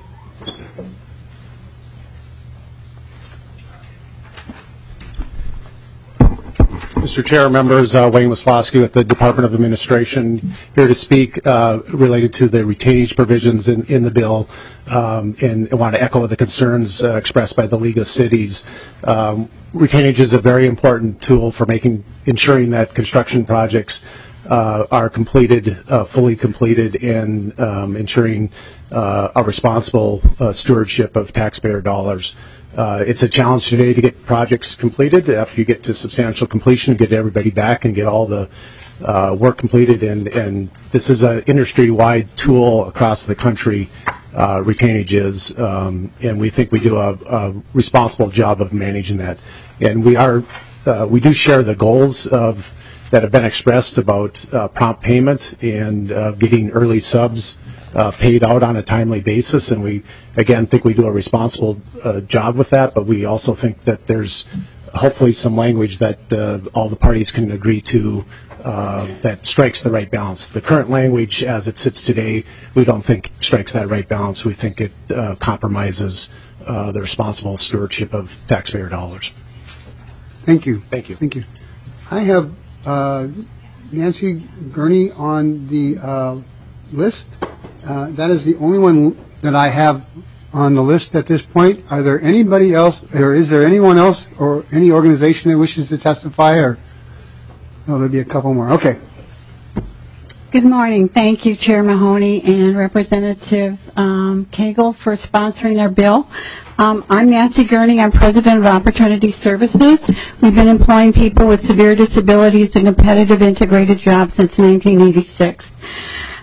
Mister Chair, members, uh, Wayne Wasilewski with the Department of Administration, here to speak uh, related to the retainage provisions in, in the bill, um, and I want to echo the concerns uh, expressed by the League of Cities. Um, retainage is a very important tool for making, ensuring that construction projects uh, are completed, uh, fully completed, and um, ensuring uh, a responsible uh, stewardship of taxpayer dollars. Uh, it's a challenge today to get projects completed. After you get to substantial completion, get everybody back and get all the uh, work completed. And, and this is an industry-wide tool across the country, uh, retainage is, um, and we think we do a, a responsible job of managing that. And we are, uh, we do share the goals of that have been expressed about uh, prompt payment and uh, getting early subs Uh, paid out on a timely basis, and we again think we do a responsible uh, job with that, but we also think that there's hopefully some language that uh, all the parties can agree to uh, that strikes the right balance. The current language as it sits today, we don't think strikes that right balance. We think it uh, compromises uh, the responsible stewardship of taxpayer dollars. Thank you. Thank you. Thank you. I have uh, Nancy Gurney on the uh, list. Uh, that is the only one that I have on the list at this point. Are there anybody else, or is there anyone else or any organization that wishes to testify? Or oh, there'll be a couple more. Okay. Good morning. Thank you, Chair Mahoney and Representative um, Cagle for sponsoring our bill. Um, I'm Nancy Gurney. I'm President of Opportunity Services. We've been employing people with severe disabilities in competitive integrated jobs since nineteen eighty-six.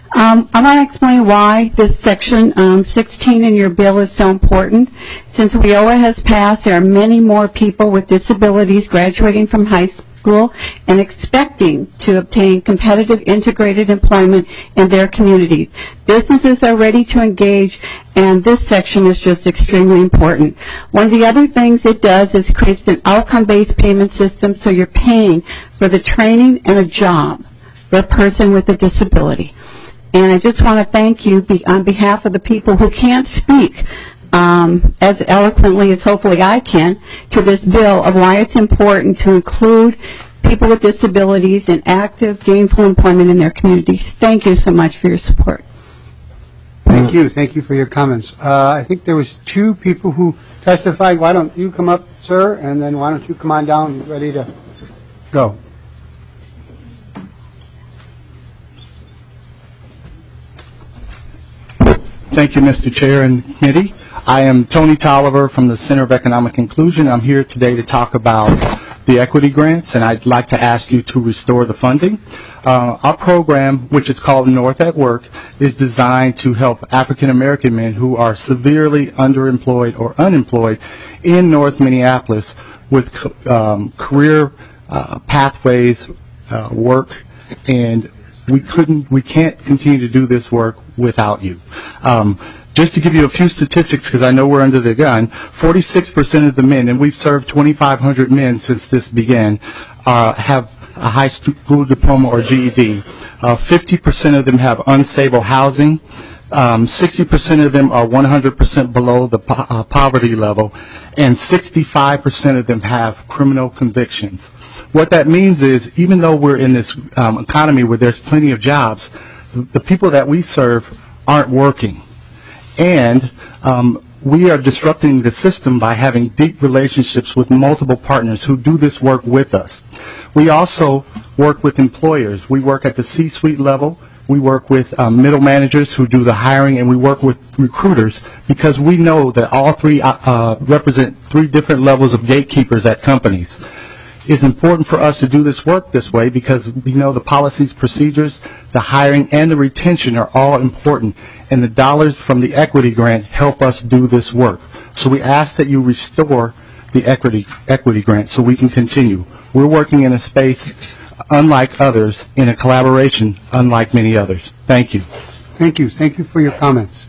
Um, I want to explain why this section um, sixteen in your bill is so important. Since WIOA has passed, there are many more people with disabilities graduating from high school and expecting to obtain competitive integrated employment in their community. Businesses are ready to engage, and this section is just extremely important. One of the other things it does is creates an outcome-based payment system, so you're paying for the training and a job for a person with a disability. And I just want to thank you be, on behalf of the people who can't speak um, as eloquently as hopefully I can to this bill of why it's important to include people with disabilities in active, gainful employment in their communities. Thank you so much for your support. Thank you. Thank you for your comments. Uh, I think there was two people who testified. Why don't you come up, sir, and then why don't you come on down, ready to go. Thank you, Mister Chair and committee. I am Tony Tolliver from the Center of Economic Inclusion. I'm here today to talk about the equity grants, and I'd like to ask you to restore the funding. Uh, our program, which is called North at Work, is designed to help African American men who are severely underemployed or unemployed in North Minneapolis with um, career uh, pathways, uh, work, and we couldn't, we can't continue to do this work without you. Um, just to give you a few statistics, because I know we're under the gun, forty-six percent of the men, and we've served twenty-five hundred men since this began, uh, have a high school diploma or G E D. Uh, fifty percent of them have unstable housing. Um, sixty percent of them are one hundred percent below the po uh, poverty level, and sixty-five percent of them have criminal convictions. What that means is, even though we're in this um, economy where there's plenty of jobs, the, the people that we serve aren't working. And um, we are disrupting the system by having deep relationships with multiple partners who do this work with us. We also work with employers. We work at the C-suite level. We work with um, middle managers who do the hiring, and we work with recruiters because we know that all three uh, uh, represent three different levels of gatekeepers at companies. It's important for us to do this work this way because we know the policies, procedures, the hiring, and the retention are all important, and the dollars from the equity grant help us do this work. So we ask that you restore the equity equity grant so we can continue. We're working in a space unlike others, in a collaboration unlike many others. Thank you. Thank you. Thank you for your comments.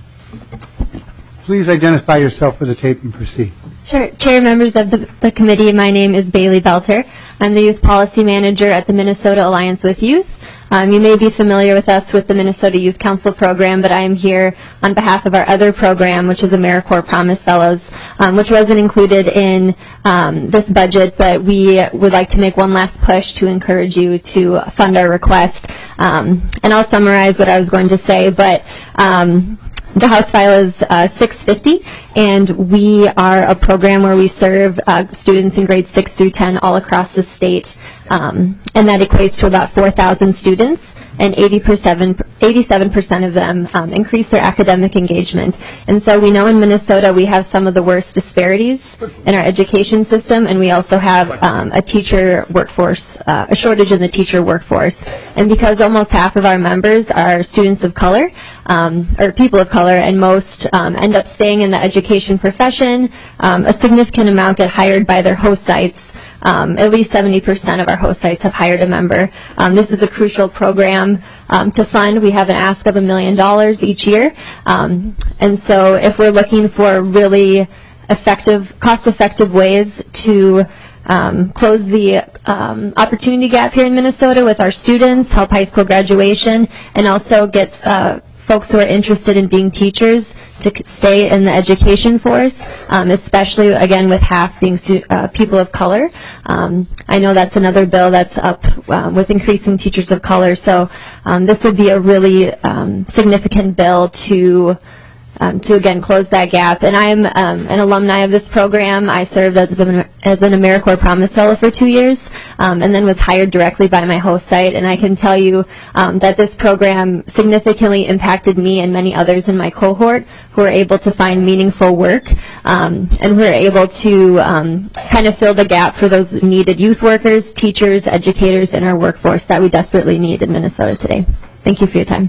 Please identify yourself for the tape and proceed. Sure. Chair, members of the, the committee, my name is Bailey Belter. I'm the Youth Policy Manager at the Minnesota Alliance with Youth. Um, you may be familiar with us with the Minnesota Youth Council program, but I am here on behalf of our other program, which is AmeriCorps Promise Fellows, um, which wasn't included in um, this budget, but we would like to make one last push to encourage you to fund our request. Um, and I'll summarize what I was going to say, but um, the House file is uh, six fifty, and we are a program where we serve uh, students in grades six through ten all across the state, um, and that equates to about four thousand students, and eighty-seven percent of them um, increase their academic engagement. And so we know in Minnesota we have some of the worst disparities in our education system, and we also have um, a teacher workforce, uh, a shortage in the teacher workforce. And because almost half of our members are students of color, um, or people of color, and most um, end up staying in the education profession, um, a significant amount get hired by their host sites. Um, at least seventy percent of our host sites have hired a member. Um, this is a crucial program um, to fund. We have an ask of a million dollars each year. Um, and so if we're looking for really effective, cost-effective ways to um, close the um, opportunity gap here in Minnesota with our students, help high school graduation, and also get uh, folks who are interested in being teachers to stay in the education force, um, especially, again, with half being uh, people of color. Um, I know that's another bill that's up uh, with increasing teachers of color, so um, this would be a really um, significant bill to Um, to again close that gap. And I'm um, an alumni of this program. I served as an, as an AmeriCorps Promise Fellow for two years um, and then was hired directly by my host site. And I can tell you um, that this program significantly impacted me and many others in my cohort who were able to find meaningful work um, and who were able to um, kind of fill the gap for those needed youth workers, teachers, educators in our workforce that we desperately need in Minnesota today. Thank you for your time.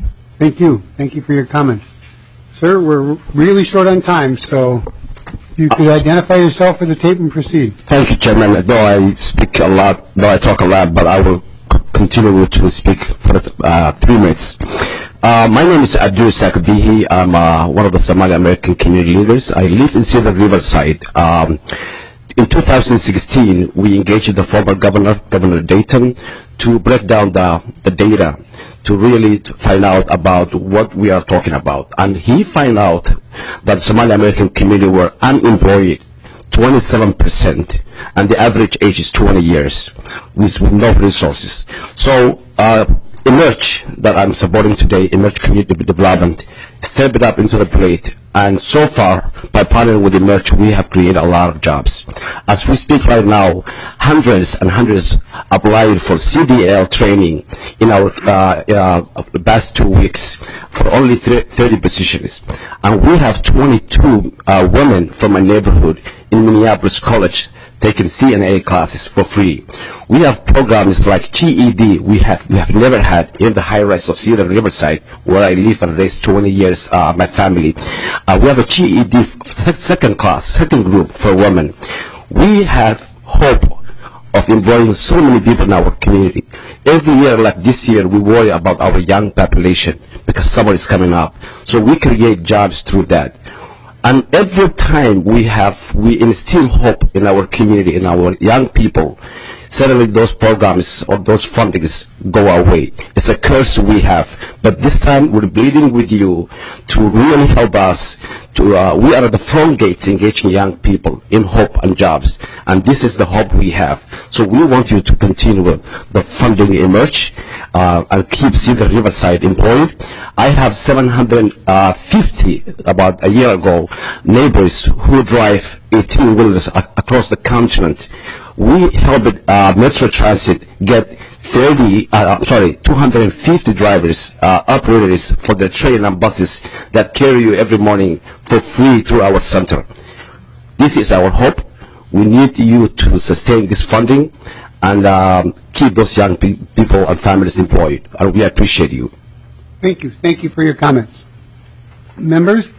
Thank you. Thank you for your comment. Sir, we're really short on time, so you could identify yourself for the tape and proceed. Thank you, Chairman. Though I speak a lot, though I talk a lot, but I will continue to speak for uh, three minutes. Uh, my name is Abdul Sakabihi. I'm uh, one of the Somali American community leaders. I live in Cedar Riverside. Um, in two thousand sixteen, we engaged the former governor, Governor Dayton, to break down the, the data to really to find out about what we are talking about. And he found out that the Somali American community were unemployed twenty-seven percent, and the average age is twenty years, with, with no resources. So uh, Emerge, that I'm supporting today, Emerge Community Development, stepped up into the plate. And so far, by partnering with Emerge, we have created a lot of jobs. As we speak right now, hundreds and hundreds applied for C D L training in our uh, uh, past two weeks for only thirty positions. And we have twenty-two uh, women from my neighborhood in Minneapolis College taking C N A classes for free. We have programs like G E D we have we have never had in the high-rise of Cedar Riverside, where I live and raised twenty years, uh, my family. Uh, we have a G E D second class, second group for women. We have hope of employing so many people in our community. Every year, like this year, we worry about our young population because summer is coming up. So we create jobs through that. And every time we have, we instill hope in our community, in our young people, suddenly those programs or those fundings go away. It's a curse we have. But this time we're pleading with you to really help us. To, uh, we are at the front gates engaging young people in hope and jobs. And this is the hope we have. So we want you to continue the funding Emerge uh, and keep Cedar Riverside employed. I have seven hundred fifty, about a year ago, neighbors who drive eighteen wheelers across the continent. We helped uh, Metro Transit get thirty, uh, I'm sorry, two hundred fifty drivers, uh, operators for the train and buses that carry you every morning for free through our center. This is our hope. We need you to sustain this funding and um, keep those young pe people and families employed. And we appreciate you. Thank you. Thank you for your comments. Members,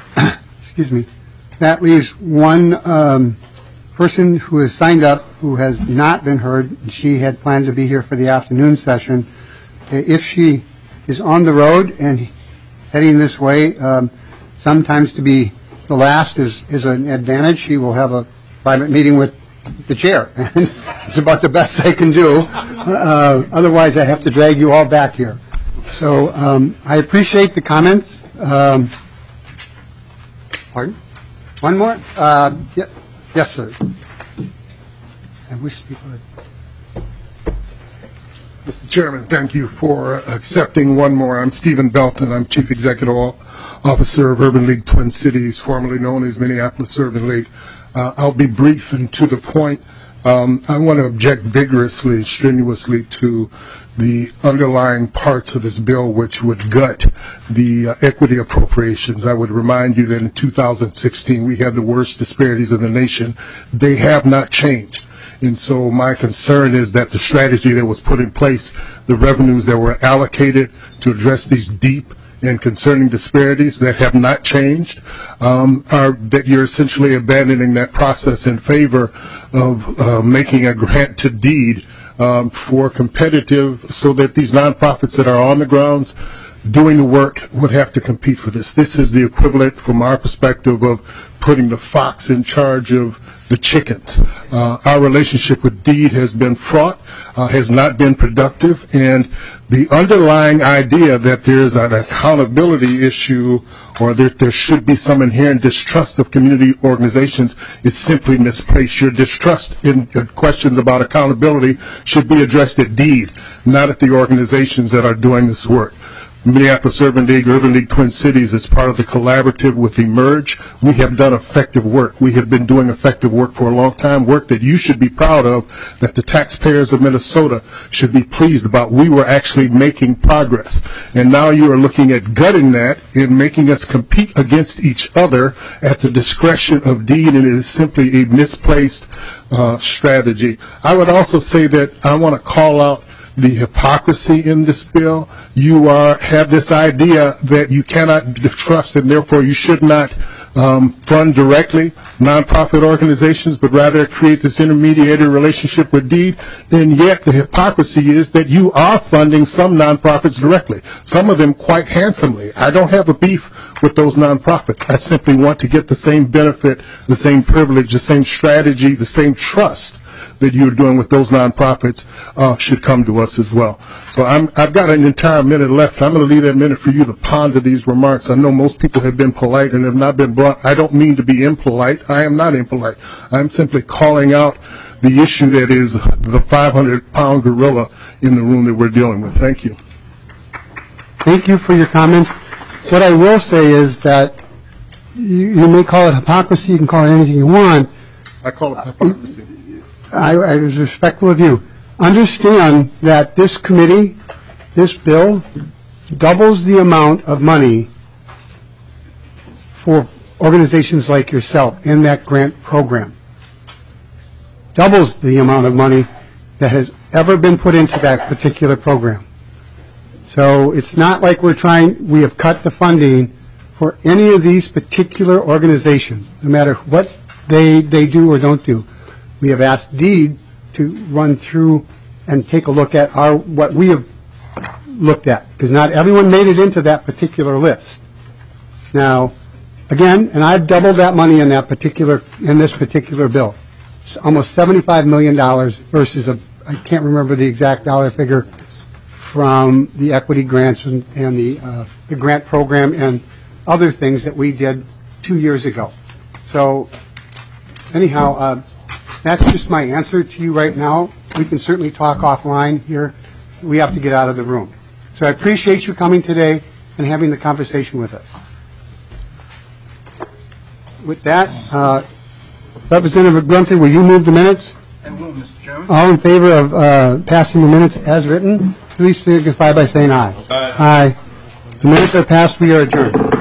excuse me, that leaves one um, person who has signed up who has not been heard. She had planned to be here for the afternoon session. If she is on the road and heading this way, um, sometimes to be the last is, is an advantage. She will have a private meeting with the chair. It's about the best I can do. Uh, otherwise, I have to drag you all back here. So um, I appreciate the comments. Um, pardon? One more? Uh, yeah, yes, sir. I wish people had. Mister Chairman, thank you for accepting one more. I'm Stephen Belton. I'm Chief Executive Officer of Urban League Twin Cities, formerly known as Minneapolis Urban League. Uh, I'll be brief and to the point. Um, I want to object vigorously and strenuously to the underlying parts of this bill which would gut the uh, equity appropriations. I would remind you that in two thousand sixteen we had the worst disparities in the nation. They have not changed. And so my concern is that the strategy that was put in place, the revenues that were allocated to address these deep and concerning disparities that have not changed, um, are that you're essentially abandoning that process in favor of uh, making a grant to deed um, for competitive, so that these nonprofits that are on the grounds doing the work would have to compete for this. This is the equivalent, from our perspective, of putting the fox in charge of the chickens. Uh, our relationship with DEED has been fraught, uh, has not been productive, and the underlying idea that there's an accountability issue or that there should be some inherent distrust of community organizations is simply misplaced. Your distrust in uh, questions about accountability should be addressed at DEED, not at the organizations that are doing this work. Minneapolis Urban League, Urban League Twin Cities, is part of the collaborative with Emerge. We have done effective work. We have been doing effective work for a long time, work that you should be proud of, that the taxpayers of Minnesota should be pleased about. We were actually making progress. And now you are looking at gutting that and making us compete against each other at the discretion of DEED, and it is simply a misplaced uh, strategy. I would also say that I want to call out the hypocrisy in this bill. You are have this idea that you cannot trust and therefore you should not um, fund directly nonprofit organizations, but rather create this intermediary relationship with Deed. And yet the hypocrisy is that you are funding some nonprofits directly, some of them quite handsomely. I don't have a beef with those nonprofits. I simply want to get the same benefit, the same privilege, the same strategy, the same trust that you're doing with those nonprofits uh, should come to us as well. So I'm, I've got an entire minute left. I'm going to leave that minute for you to ponder these remarks. I know most people have been polite and have not been blunt. I don't mean to be impolite. I am not impolite. I'm simply calling out the issue that is the five hundred pound gorilla in the room that we're dealing with. Thank you. Thank you for your comments. What I will say is that you, you may call it hypocrisy. You can call it anything you want. I call it hypocrisy. I, I was respectful of you. Understand that this committee, this bill, doubles the amount of money for organizations like yourself in that grant program. Doubles the amount of money that has ever been put into that particular program. So it's not like we're trying, we have cut the funding for any of these particular organizations, no matter what they, they do or don't do. We have asked Deed to run through and take a look at our what we have looked at, because not everyone made it into that particular list. Now, again, and I've doubled that money in that particular in this particular bill. It's almost seventy-five million dollars versus a I can't remember the exact dollar figure from the equity grants and, and the uh, the grant program and other things that we did two years ago. So, anyhow. Uh, That's just my answer to you right now. We can certainly talk offline here. We have to get out of the room. So I appreciate you coming today and having the conversation with us. With that, uh, Representative Grunton, will you move the minutes? I will, Mister Chairman. All in favor of uh, passing the minutes as written, please signify by saying aye. Aye. Aye. The minutes are passed. We are adjourned.